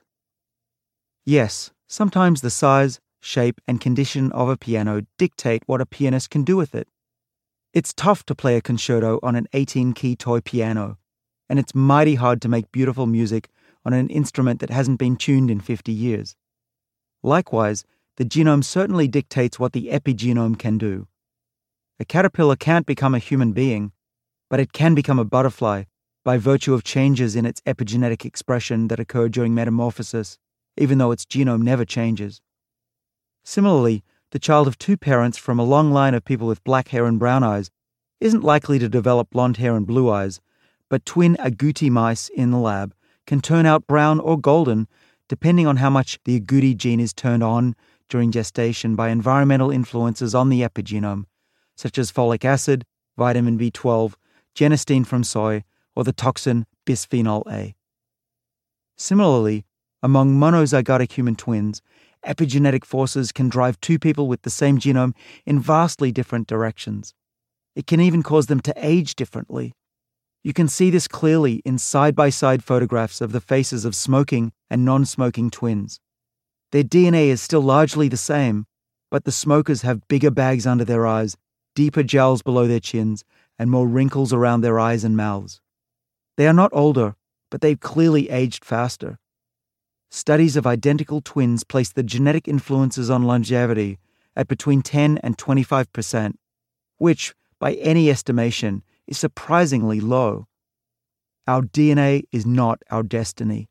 Yes, sometimes the size, shape, and condition of a piano dictate what a pianist can do with it. It's tough to play a concerto on an 18-key toy piano, and it's mighty hard to make beautiful music on an instrument that hasn't been tuned in 50 years. Likewise, the genome certainly dictates what the epigenome can do. A caterpillar can't become a human being, but it can become a butterfly by virtue of changes in its epigenetic expression that occur during metamorphosis, even though its genome never changes. Similarly, the child of two parents from a long line of people with black hair and brown eyes isn't likely to develop blonde hair and blue eyes, but twin agouti mice in the lab can turn out brown or golden depending on how much the agouti gene is turned on during gestation by environmental influences on the epigenome, such as folic acid, vitamin B12, genistein from soy, or the toxin bisphenol A. Similarly, among monozygotic human twins, epigenetic forces can drive two people with the same genome in vastly different directions. It can even cause them to age differently. You can see this clearly in side-by-side photographs of the faces of smoking and non-smoking twins. Their DNA is still largely the same, but the smokers have bigger bags under their eyes, deeper jowls below their chins, and more wrinkles around their eyes and mouths. They are not older, but they've clearly aged faster. Studies of identical twins place the genetic influences on longevity at between 10 and 25%, which, by any estimation, is surprisingly low. Our DNA is not our destiny.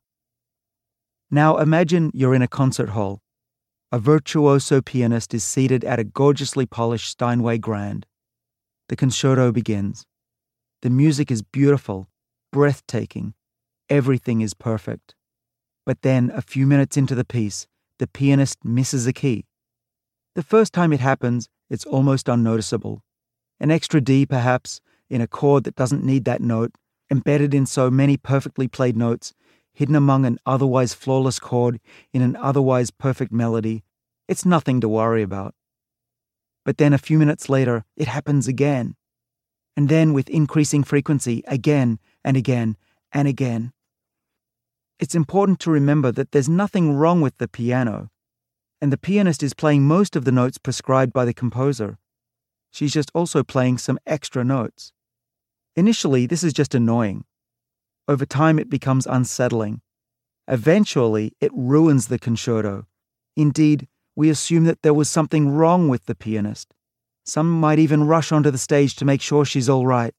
Now imagine you're in a concert hall. A virtuoso pianist is seated at a gorgeously polished Steinway grand. The concerto begins. The music is beautiful, breathtaking. Everything is perfect. But then, a few minutes into the piece, the pianist misses a key. The first time it happens, it's almost unnoticeable. An extra D, perhaps, in a chord that doesn't need that note, embedded in so many perfectly played notes, hidden among an otherwise flawless chord in an otherwise perfect melody. It's nothing to worry about. But then a few minutes later, it happens again. And then with increasing frequency, again and again and again. It's important to remember that there's nothing wrong with the piano, and the pianist is playing most of the notes prescribed by the composer. She's just also playing some extra notes. Initially, this is just annoying. Over time, it becomes unsettling. Eventually, it ruins the concerto. Indeed, we assume that there was something wrong with the pianist. Some might even rush onto the stage to make sure she's all right.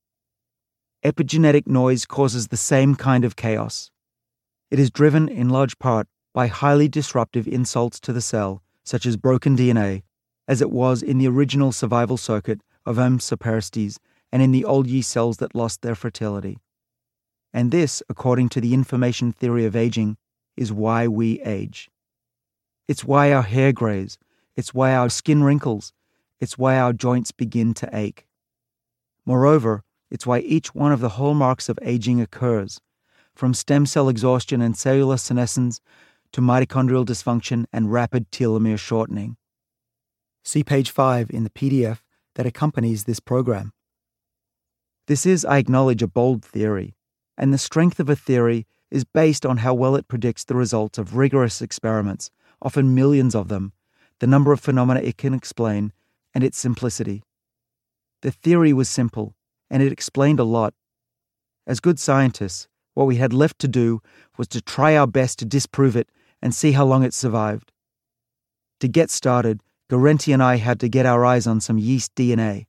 Epigenetic noise causes the same kind of chaos. It is driven in large part by highly disruptive insults to the cell, such as broken DNA, as it was in the original survival circuit of Homo sapiens and in the old yeast cells that lost their fertility. And this, according to the information theory of aging, is why we age. It's why our hair grays. It's why our skin wrinkles. It's why our joints begin to ache. Moreover, it's why each one of the hallmarks of aging occurs, from stem cell exhaustion and cellular senescence to mitochondrial dysfunction and rapid telomere shortening. See page 5 in the PDF that accompanies this program. This is, I acknowledge, a bold theory, and the strength of a theory is based on how well it predicts the results of rigorous experiments, often millions of them, the number of phenomena it can explain, and its simplicity. The theory was simple, and it explained a lot. As good scientists, What we had left to do was to try our best to disprove it and see how long it survived. To get started, Guarente and I had to get our eyes on some yeast DNA.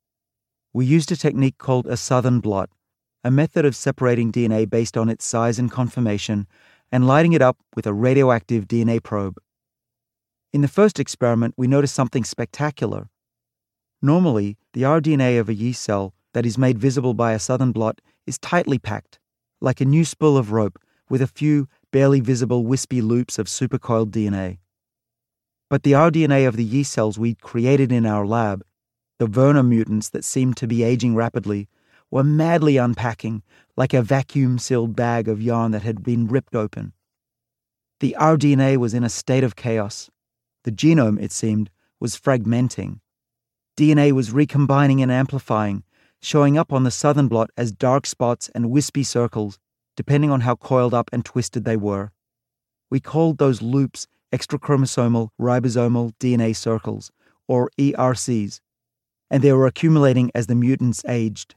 We used a technique called a Southern blot, a method of separating DNA based on its size and conformation and lighting it up with a radioactive DNA probe. In the first experiment, we noticed something spectacular. Normally, the rDNA of a yeast cell that is made visible by a Southern blot is tightly packed, like a new spool of rope with a few barely visible wispy loops of supercoiled DNA. But the rDNA of the yeast cells we'd created in our lab, the Werner mutants that seemed to be aging rapidly, were madly unpacking like a vacuum-sealed bag of yarn that had been ripped open. The rDNA was in a state of chaos. The genome, it seemed, was fragmenting. DNA was recombining and amplifying, showing up on the Southern blot as dark spots and wispy circles, depending on how coiled up and twisted they were. We called those loops extrachromosomal ribosomal DNA circles, or ERCs, and they were accumulating as the mutants aged.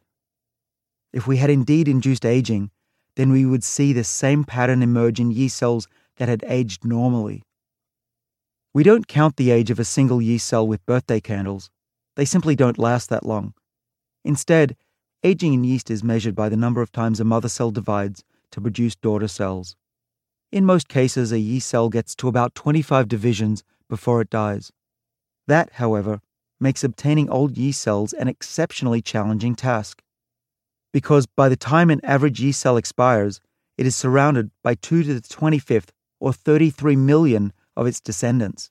If we had indeed induced aging, then we would see the same pattern emerge in yeast cells that had aged normally. We don't count the age of a single yeast cell with birthday candles. They simply don't last that long. Instead, aging in yeast is measured by the number of times a mother cell divides to produce daughter cells. In most cases, a yeast cell gets to about 25 divisions before it dies. That, however, makes obtaining old yeast cells an exceptionally challenging task. Because by the time an average yeast cell expires, it is surrounded by 2 to the 25th or 33 million of its descendants.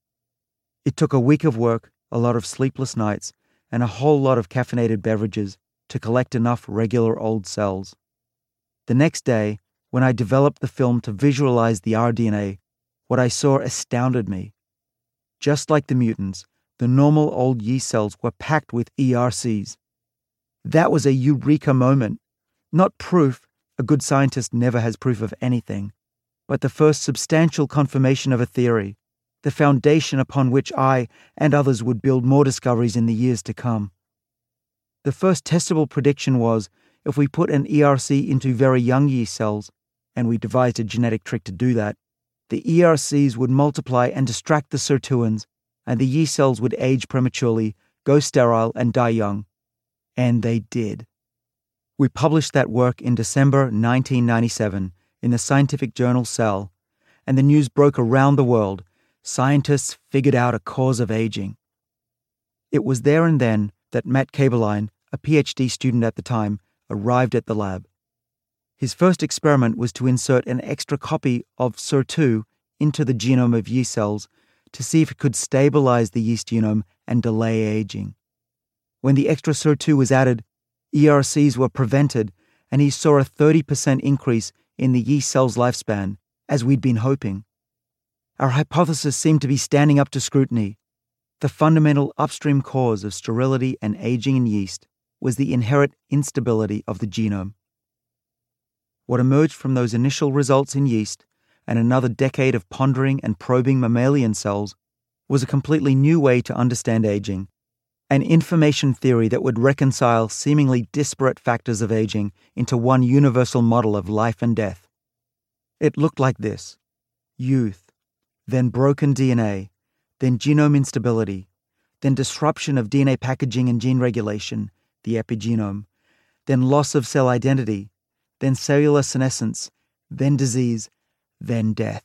It took a week of work, a lot of sleepless nights, and a whole lot of caffeinated beverages to collect enough regular old cells. The next day, when I developed the film to visualize the rDNA, what I saw astounded me. Just like the mutants, the normal old yeast cells were packed with ERCs. That was a eureka moment. Not proof, a good scientist never has proof of anything, but the first substantial confirmation of a theory, the foundation upon which I and others would build more discoveries in the years to come. The first testable prediction was, if we put an ERC into very young yeast cells, and we devised a genetic trick to do that, the ERCs would multiply and distract the sirtuins, and the yeast cells would age prematurely, go sterile, and die young. And they did. We published that work in December 1997 in the scientific journal Cell, and the news broke around the world. Scientists figured out a cause of aging. It was there and then that Matt Kaeberlein, a PhD student at the time, arrived at the lab. His first experiment was to insert an extra copy of SIR2 into the genome of yeast cells to see if it could stabilize the yeast genome and delay aging. When the extra SIR2 was added, ERCs were prevented, and he saw a 30% increase in the yeast cell's lifespan, as we'd been hoping. Our hypothesis seemed to be standing up to scrutiny. The fundamental upstream cause of sterility and aging in yeast was the inherent instability of the genome. What emerged from those initial results in yeast and another decade of pondering and probing mammalian cells was a completely new way to understand aging, an information theory that would reconcile seemingly disparate factors of aging into one universal model of life and death. It looked like this: youth, then broken DNA, then genome instability, then disruption of DNA packaging and gene regulation, the epigenome, then loss of cell identity, then cellular senescence, then disease, then death.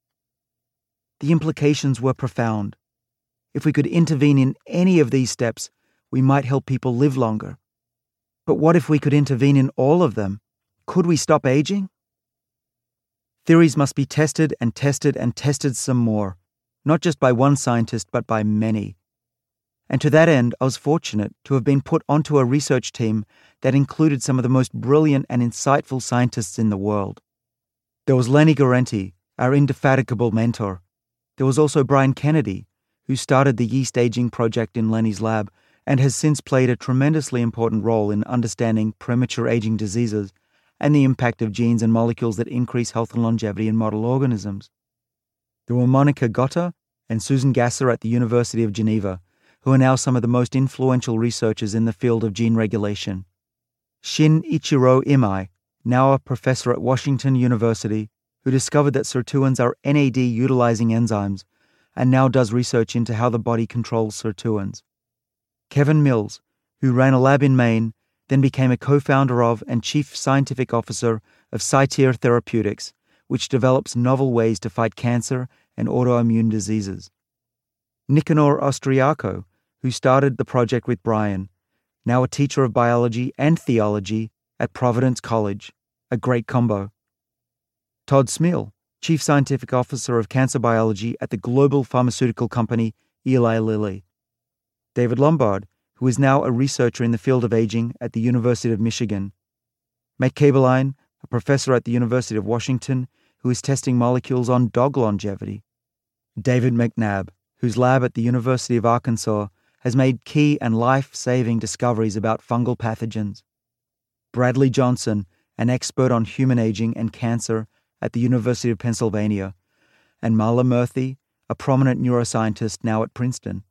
The implications were profound. If we could intervene in any of these steps, we might help people live longer. But what if we could intervene in all of them? Could we stop aging? Theories must be tested and tested and tested some more, not just by one scientist, but by many. And to that end, I was fortunate to have been put onto a research team that included some of the most brilliant and insightful scientists in the world. There was Lenny Guarente, our indefatigable mentor. There was also Brian Kennedy, who started the yeast aging project in Lenny's lab and has since played a tremendously important role in understanding premature aging diseases and the impact of genes and molecules that increase health and longevity in model organisms. There were Monica Gotta and Susan Gasser at the University of Geneva, who are now some of the most influential researchers in the field of gene regulation. Shin Ichiro Imai now a professor at Washington University, who discovered that sirtuins are NAD-utilizing enzymes and now does research into how the body controls sirtuins. Kevin Mills, who ran a lab in Maine, then became a co-founder of and chief scientific officer of Cyteir Therapeutics, which develops novel ways to fight cancer and autoimmune diseases. Nicanor Austriaco, who started the project with Brian, now a teacher of biology and theology at Providence College, a great combo. Todd Smeal, chief scientific officer of cancer biology at the global pharmaceutical company Eli Lilly. David Lombard, who is now a researcher in the field of aging at the University of Michigan. Matt Kaeberlein, a professor at the University of Washington, who is testing molecules on dog longevity. David McNabb, whose lab at the University of Arkansas has made key and life-saving discoveries about fungal pathogens. Bradley Johnson, an expert on human aging and cancer at the University of Pennsylvania. And Mala Murthy, a prominent neuroscientist now at Princeton.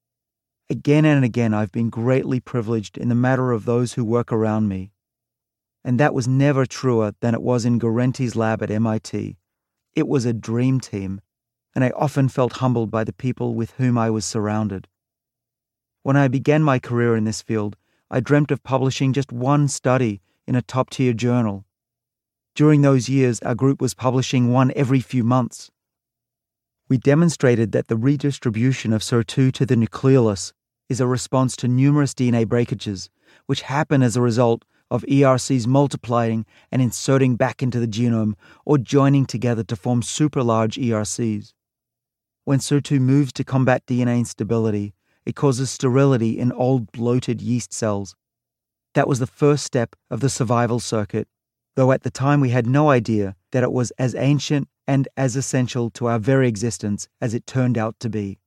Again and again, I've been greatly privileged in the matter of those who work around me. And that was never truer than it was in Guarenti's lab at MIT. It was a dream team, and I often felt humbled by the people with whom I was surrounded. When I began my career in this field, I dreamt of publishing just one study in a top-tier journal. During those years, our group was publishing one every few months. We demonstrated that the redistribution of SIR2 to the nucleolus is a response to numerous DNA breakages, which happen as a result of ERCs multiplying and inserting back into the genome or joining together to form super-large ERCs. When SIR2 moves to combat DNA instability, it causes sterility in old bloated yeast cells. That was the first step of the survival circuit, though at the time we had no idea that it was as ancient and as essential to our very existence as it turned out to be.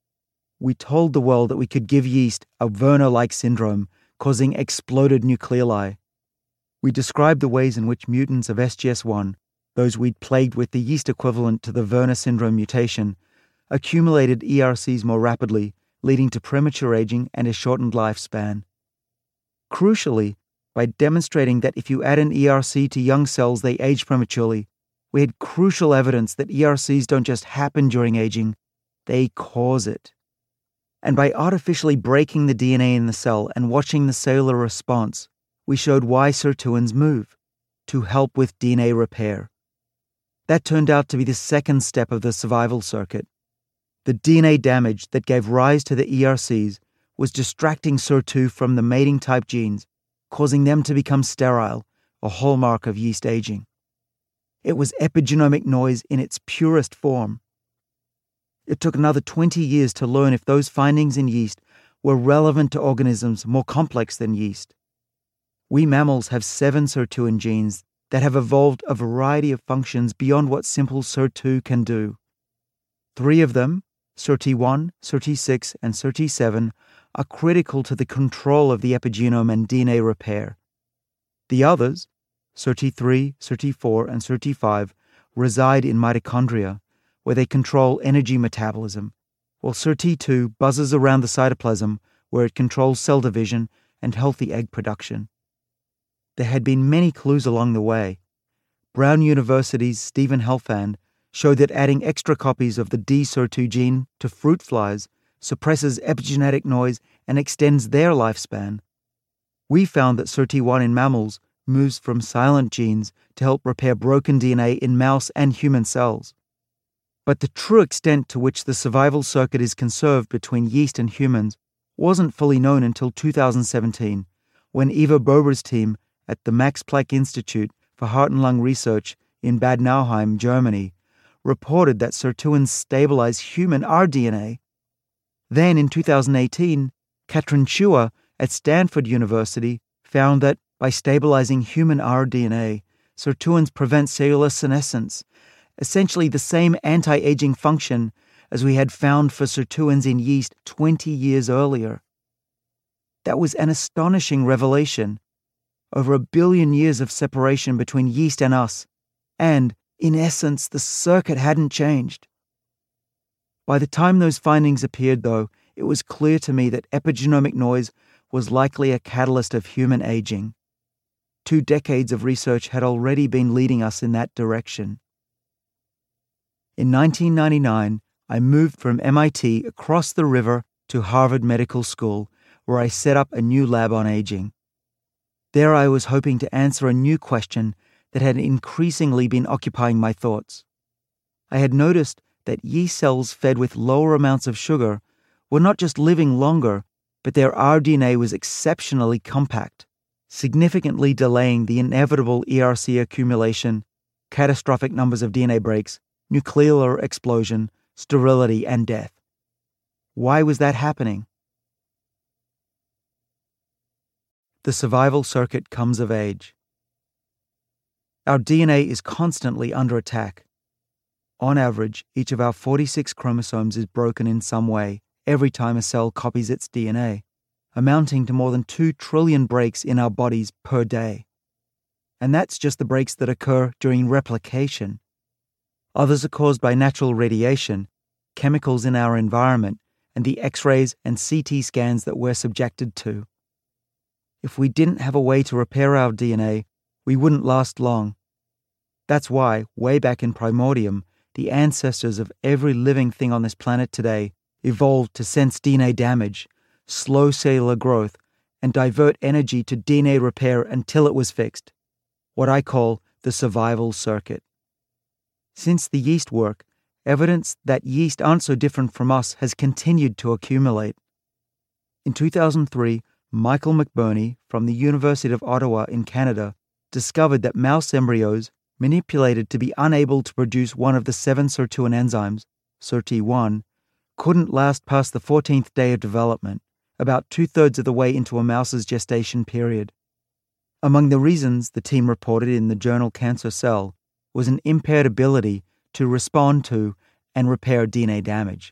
We told the world that we could give yeast a Werner-like syndrome, causing exploded nucleoli. We described the ways in which mutants of SGS1, those we'd plagued with the yeast equivalent to the Werner syndrome mutation, accumulated ERCs more rapidly, leading to premature aging and a shortened lifespan. Crucially, by demonstrating that if you add an ERC to young cells, they age prematurely, we had crucial evidence that ERCs don't just happen during aging, they cause it. And by artificially breaking the DNA in the cell and watching the cellular response, we showed why sirtuins move, to help with DNA repair. That turned out to be the second step of the survival circuit. The DNA damage that gave rise to the ERCs was distracting SIR2 from the mating-type genes, causing them to become sterile, a hallmark of yeast aging. It was epigenomic noise in its purest form. It took another 20 years to learn if those findings in yeast were relevant to organisms more complex than yeast. We mammals have 7 sirtuin genes that have evolved a variety of functions beyond what simple SIR2 can do. 3 of them, SIRT1, SIRT6, and SIRT7, are critical to the control of the epigenome and DNA repair. The others, SIRT3, SIRT4, and SIRT5, reside in mitochondria, where they control energy metabolism, while SIRT2 buzzes around the cytoplasm, where it controls cell division and healthy egg production. There had been many clues along the way. Brown University's Stephen Helfand showed that adding extra copies of the D-SIR2 gene to fruit flies suppresses epigenetic noise and extends their lifespan. We found that SIRT1 in mammals moves from silent genes to help repair broken DNA in mouse and human cells. But the true extent to which the survival circuit is conserved between yeast and humans wasn't fully known until 2017, when Eva Bober's team at the Max Planck Institute for Heart and Lung Research in Bad Nauheim, Germany, reported that sirtuins stabilize human rDNA. Then in 2018, Katrin Chua at Stanford University found that by stabilizing human rDNA, sirtuins prevent cellular senescence, essentially the same anti-aging function as we had found for sirtuins in yeast 20 years earlier. That was an astonishing revelation. Over 1 billion years of separation between yeast and us, and, in essence, the circuit hadn't changed. By the time those findings appeared, though, it was clear to me that epigenomic noise was likely a catalyst of human aging. 2 decades of research had already been leading us in that direction. In 1999, I moved from MIT across the river to Harvard Medical School, where I set up a new lab on aging. There I was hoping to answer a new question that had increasingly been occupying my thoughts. I had noticed that yeast cells fed with lower amounts of sugar were not just living longer, but their rDNA was exceptionally compact, significantly delaying the inevitable ERC accumulation, catastrophic numbers of DNA breaks, nuclear explosion, sterility, and death. Why was that happening? The survival circuit comes of age. Our DNA is constantly under attack. On average, each of our 46 chromosomes is broken in some way every time a cell copies its DNA, amounting to more than 2 trillion breaks in our bodies per day. And that's just the breaks that occur during replication. Others are caused by natural radiation, chemicals in our environment, and the X-rays and CT scans that we're subjected to. If we didn't have a way to repair our DNA, we wouldn't last long. That's why, way back in Primordium, the ancestors of every living thing on this planet today evolved to sense DNA damage, slow cellular growth, and divert energy to DNA repair until it was fixed, what I call the survival circuit. Since the yeast work, evidence that yeast aren't so different from us has continued to accumulate. In 2003, Michael McBurney from the University of Ottawa in Canada discovered that mouse embryos manipulated to be unable to produce one of the 7 sirtuin enzymes, SIRT1, couldn't last past the 14th day of development, about 2/3 of the way into a mouse's gestation period. Among the reasons the team reported in the journal Cancer Cell was an impaired ability to respond to and repair DNA damage.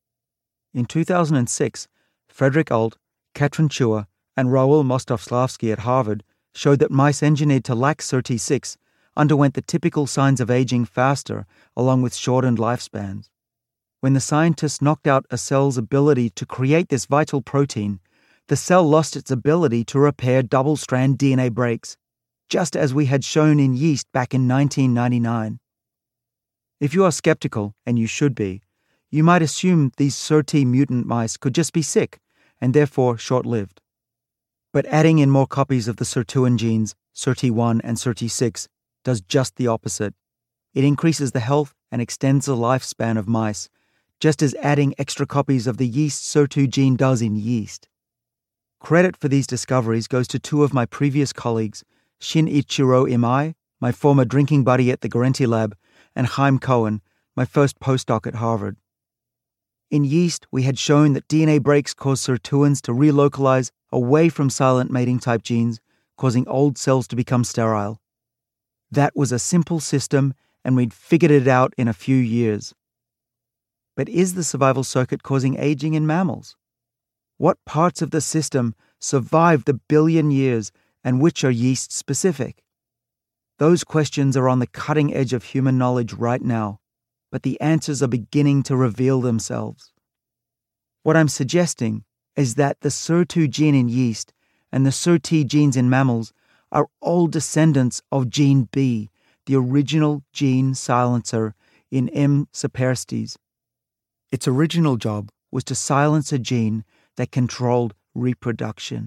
In 2006, Frederick Alt, Katrin Chua, and Raoul Mostovslavsky at Harvard showed that mice engineered to lack SIRT6 underwent the typical signs of aging faster, along with shortened lifespans. When the scientists knocked out a cell's ability to create this vital protein, the cell lost its ability to repair double-strand DNA breaks, just as we had shown in yeast back in 1999. If you are skeptical, and you should be, you might assume these SIRT mutant mice could just be sick, and therefore short-lived. But adding in more copies of the sirtuin genes, SIRT1 and SIRT6, does just the opposite. It increases the health and extends the lifespan of mice, just as adding extra copies of the yeast SIRT2 gene does in yeast. Credit for these discoveries goes to 2 of my previous colleagues, Shinichiro Imai, my former drinking buddy at the Guarenti Lab, and Chaim Cohen, my first postdoc at Harvard. In yeast, we had shown that DNA breaks cause sirtuins to relocalize away from silent mating type genes, causing old cells to become sterile. That was a simple system, and we'd figured it out in a few years. But is the survival circuit causing aging in mammals? What parts of the system survived the billion years, and which are yeast-specific? Those questions are on the cutting edge of human knowledge right now, but the answers are beginning to reveal themselves. What I'm suggesting is that the SIRT2 gene in yeast and the SIRT genes in mammals are all descendants of gene B, the original gene silencer in M. saperstes. Its original job was to silence a gene that controlled reproduction.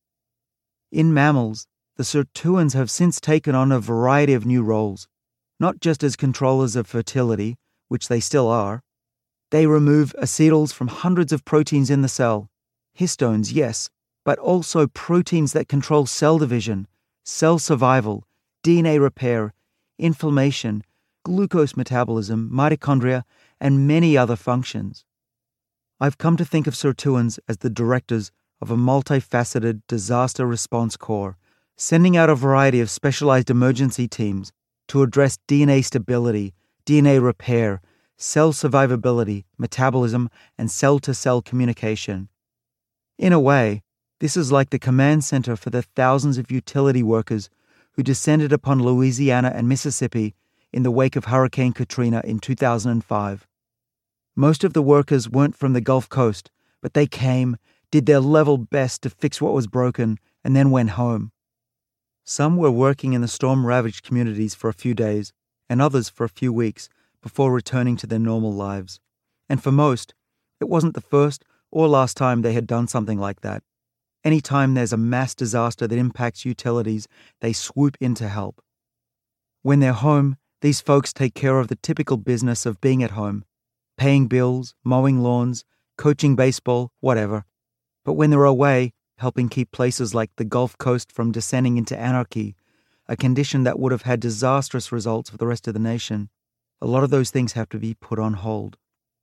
In mammals, the sirtuins have since taken on a variety of new roles, not just as controllers of fertility, which they still are. They remove acetyls from hundreds of proteins in the cell. Histones, yes, but also proteins that control cell division, cell survival, DNA repair, inflammation, glucose metabolism, mitochondria, and many other functions. I've come to think of sirtuins as the directors of a multifaceted disaster response corps, sending out a variety of specialized emergency teams to address DNA stability, DNA repair, cell survivability, metabolism, and cell-to-cell communication. In a way, this is like the command center for the thousands of utility workers who descended upon Louisiana and Mississippi in the wake of Hurricane Katrina in 2005. Most of the workers weren't from the Gulf Coast, but they came, did their level best to fix what was broken, and then went home. Some were working in the storm-ravaged communities for a few days, and others for a few weeks before returning to their normal lives. And for most, it wasn't the first or last time they had done something like that. Anytime there's a mass disaster that impacts utilities, they swoop in to help. When they're home, these folks take care of the typical business of being at home, paying bills, mowing lawns, coaching baseball, whatever. But when they're away, helping keep places like the Gulf Coast from descending into anarchy, a condition that would have had disastrous results for the rest of the nation, a lot of those things have to be put on hold.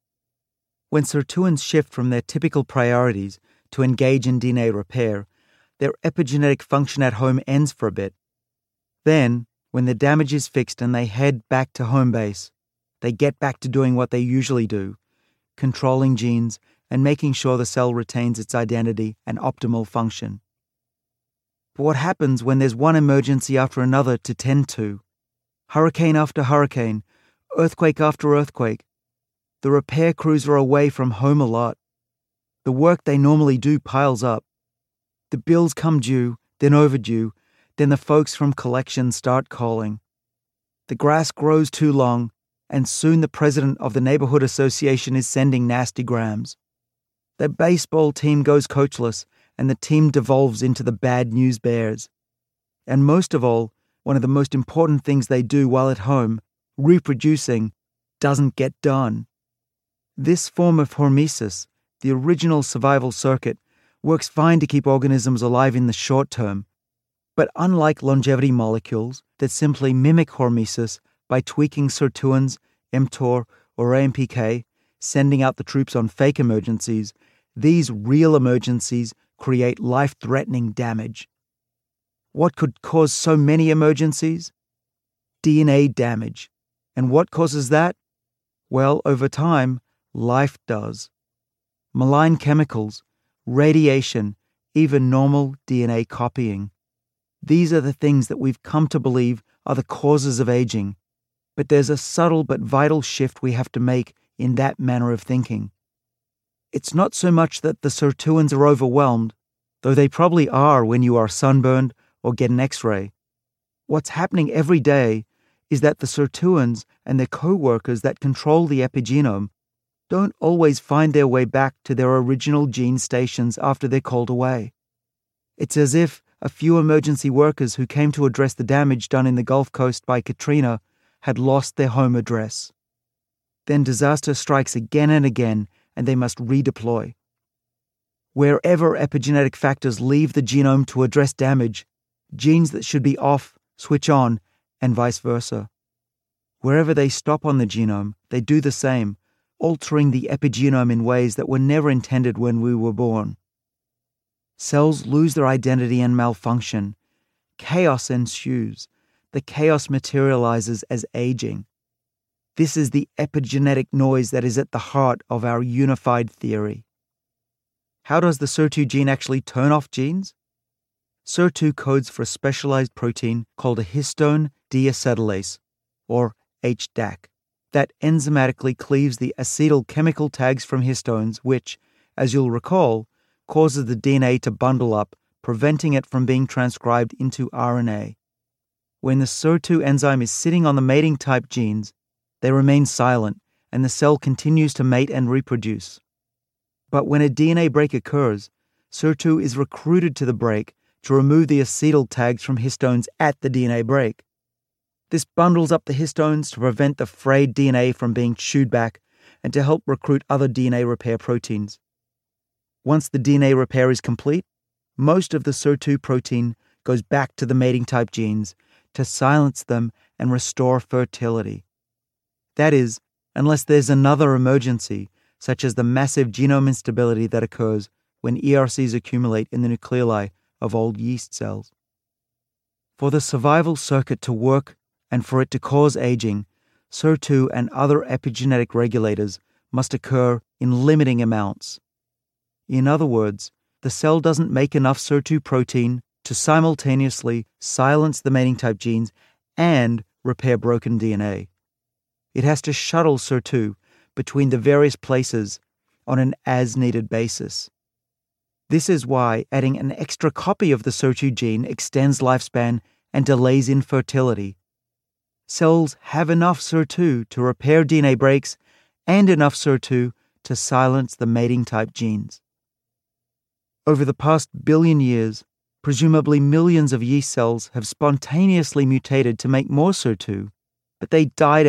When sirtuins shift from their typical priorities to engage in DNA repair, their epigenetic function at home ends for a bit. Then, when the damage is fixed and they head back to home base, they get back to doing what they usually do, controlling genes and making sure the cell retains its identity and optimal function. But what happens when there's one emergency after another to tend to? Hurricane after hurricane, earthquake after earthquake. The repair crews are away from home a lot. The work they normally do piles up. The bills come due, then overdue, then the folks from collections start calling. The grass grows too long, and soon the president of the neighborhood association is sending nasty grams. The baseball team goes coachless, and the team devolves into the bad news bears. And most of all, one of the most important things they do while at home, reproducing, doesn't get done. This form of hormesis, the original survival circuit, works fine to keep organisms alive in the short term. But unlike longevity molecules that simply mimic hormesis by tweaking sirtuins, mTOR, or AMPK, sending out the troops on fake emergencies, these real emergencies create life-threatening damage. What could cause so many emergencies? DNA damage. And what causes that? Well, over time, life does. Malign chemicals, radiation, even normal DNA copying. These are the things that we've come to believe are the causes of aging. But there's a subtle but vital shift we have to make in that manner of thinking. It's not so much that the sirtuins are overwhelmed, though they probably are when you are sunburned or get an X-ray. What's happening every day is that the sirtuins and their co-workers that control the epigenome don't always find their way back to their original gene stations after they're called away. It's as if a few emergency workers who came to address the damage done in the Gulf Coast by Katrina had lost their home address. Then disaster strikes again and again, and they must redeploy. Wherever epigenetic factors leave the genome to address damage, genes that should be off switch on, and vice versa. Wherever they stop on the genome, they do the same, altering the epigenome in ways that were never intended when we were born. Cells lose their identity and malfunction. Chaos ensues. The chaos materializes as aging. This is the epigenetic noise that is at the heart of our unified theory. How does the SIR2 gene actually turn off genes? SIR2 codes for a specialized protein called a histone deacetylase, or HDAC, that enzymatically cleaves the acetyl chemical tags from histones, which, as you'll recall, causes the DNA to bundle up, preventing it from being transcribed into RNA. When the SIR2 enzyme is sitting on the mating type genes, they remain silent and the cell continues to mate and reproduce. But when a DNA break occurs, SIR2 is recruited to the break to remove the acetyl tags from histones at the DNA break. This bundles up the histones to prevent the frayed DNA from being chewed back and to help recruit other DNA repair proteins. Once the DNA repair is complete, most of the SIR2 protein goes back to the mating type genes to silence them and restore fertility. That is, unless there's another emergency, such as the massive genome instability that occurs when ERCs accumulate in the nucleoli of old yeast cells. For the survival circuit to work and for it to cause aging, SIR2 and other epigenetic regulators must occur in limiting amounts. In other words, the cell doesn't make enough SIR2 protein to simultaneously silence the mating type genes and repair broken DNA. It has to shuttle SIR2 between the various places on an as-needed basis. This is why adding an extra copy of the SIRT2 gene extends lifespan and delays infertility. Cells have enough SIRT2 to repair DNA breaks and enough SIRT2 to silence the mating type genes. Over the past billion years, presumably millions of yeast cells have spontaneously mutated to make more SIRT2, but they died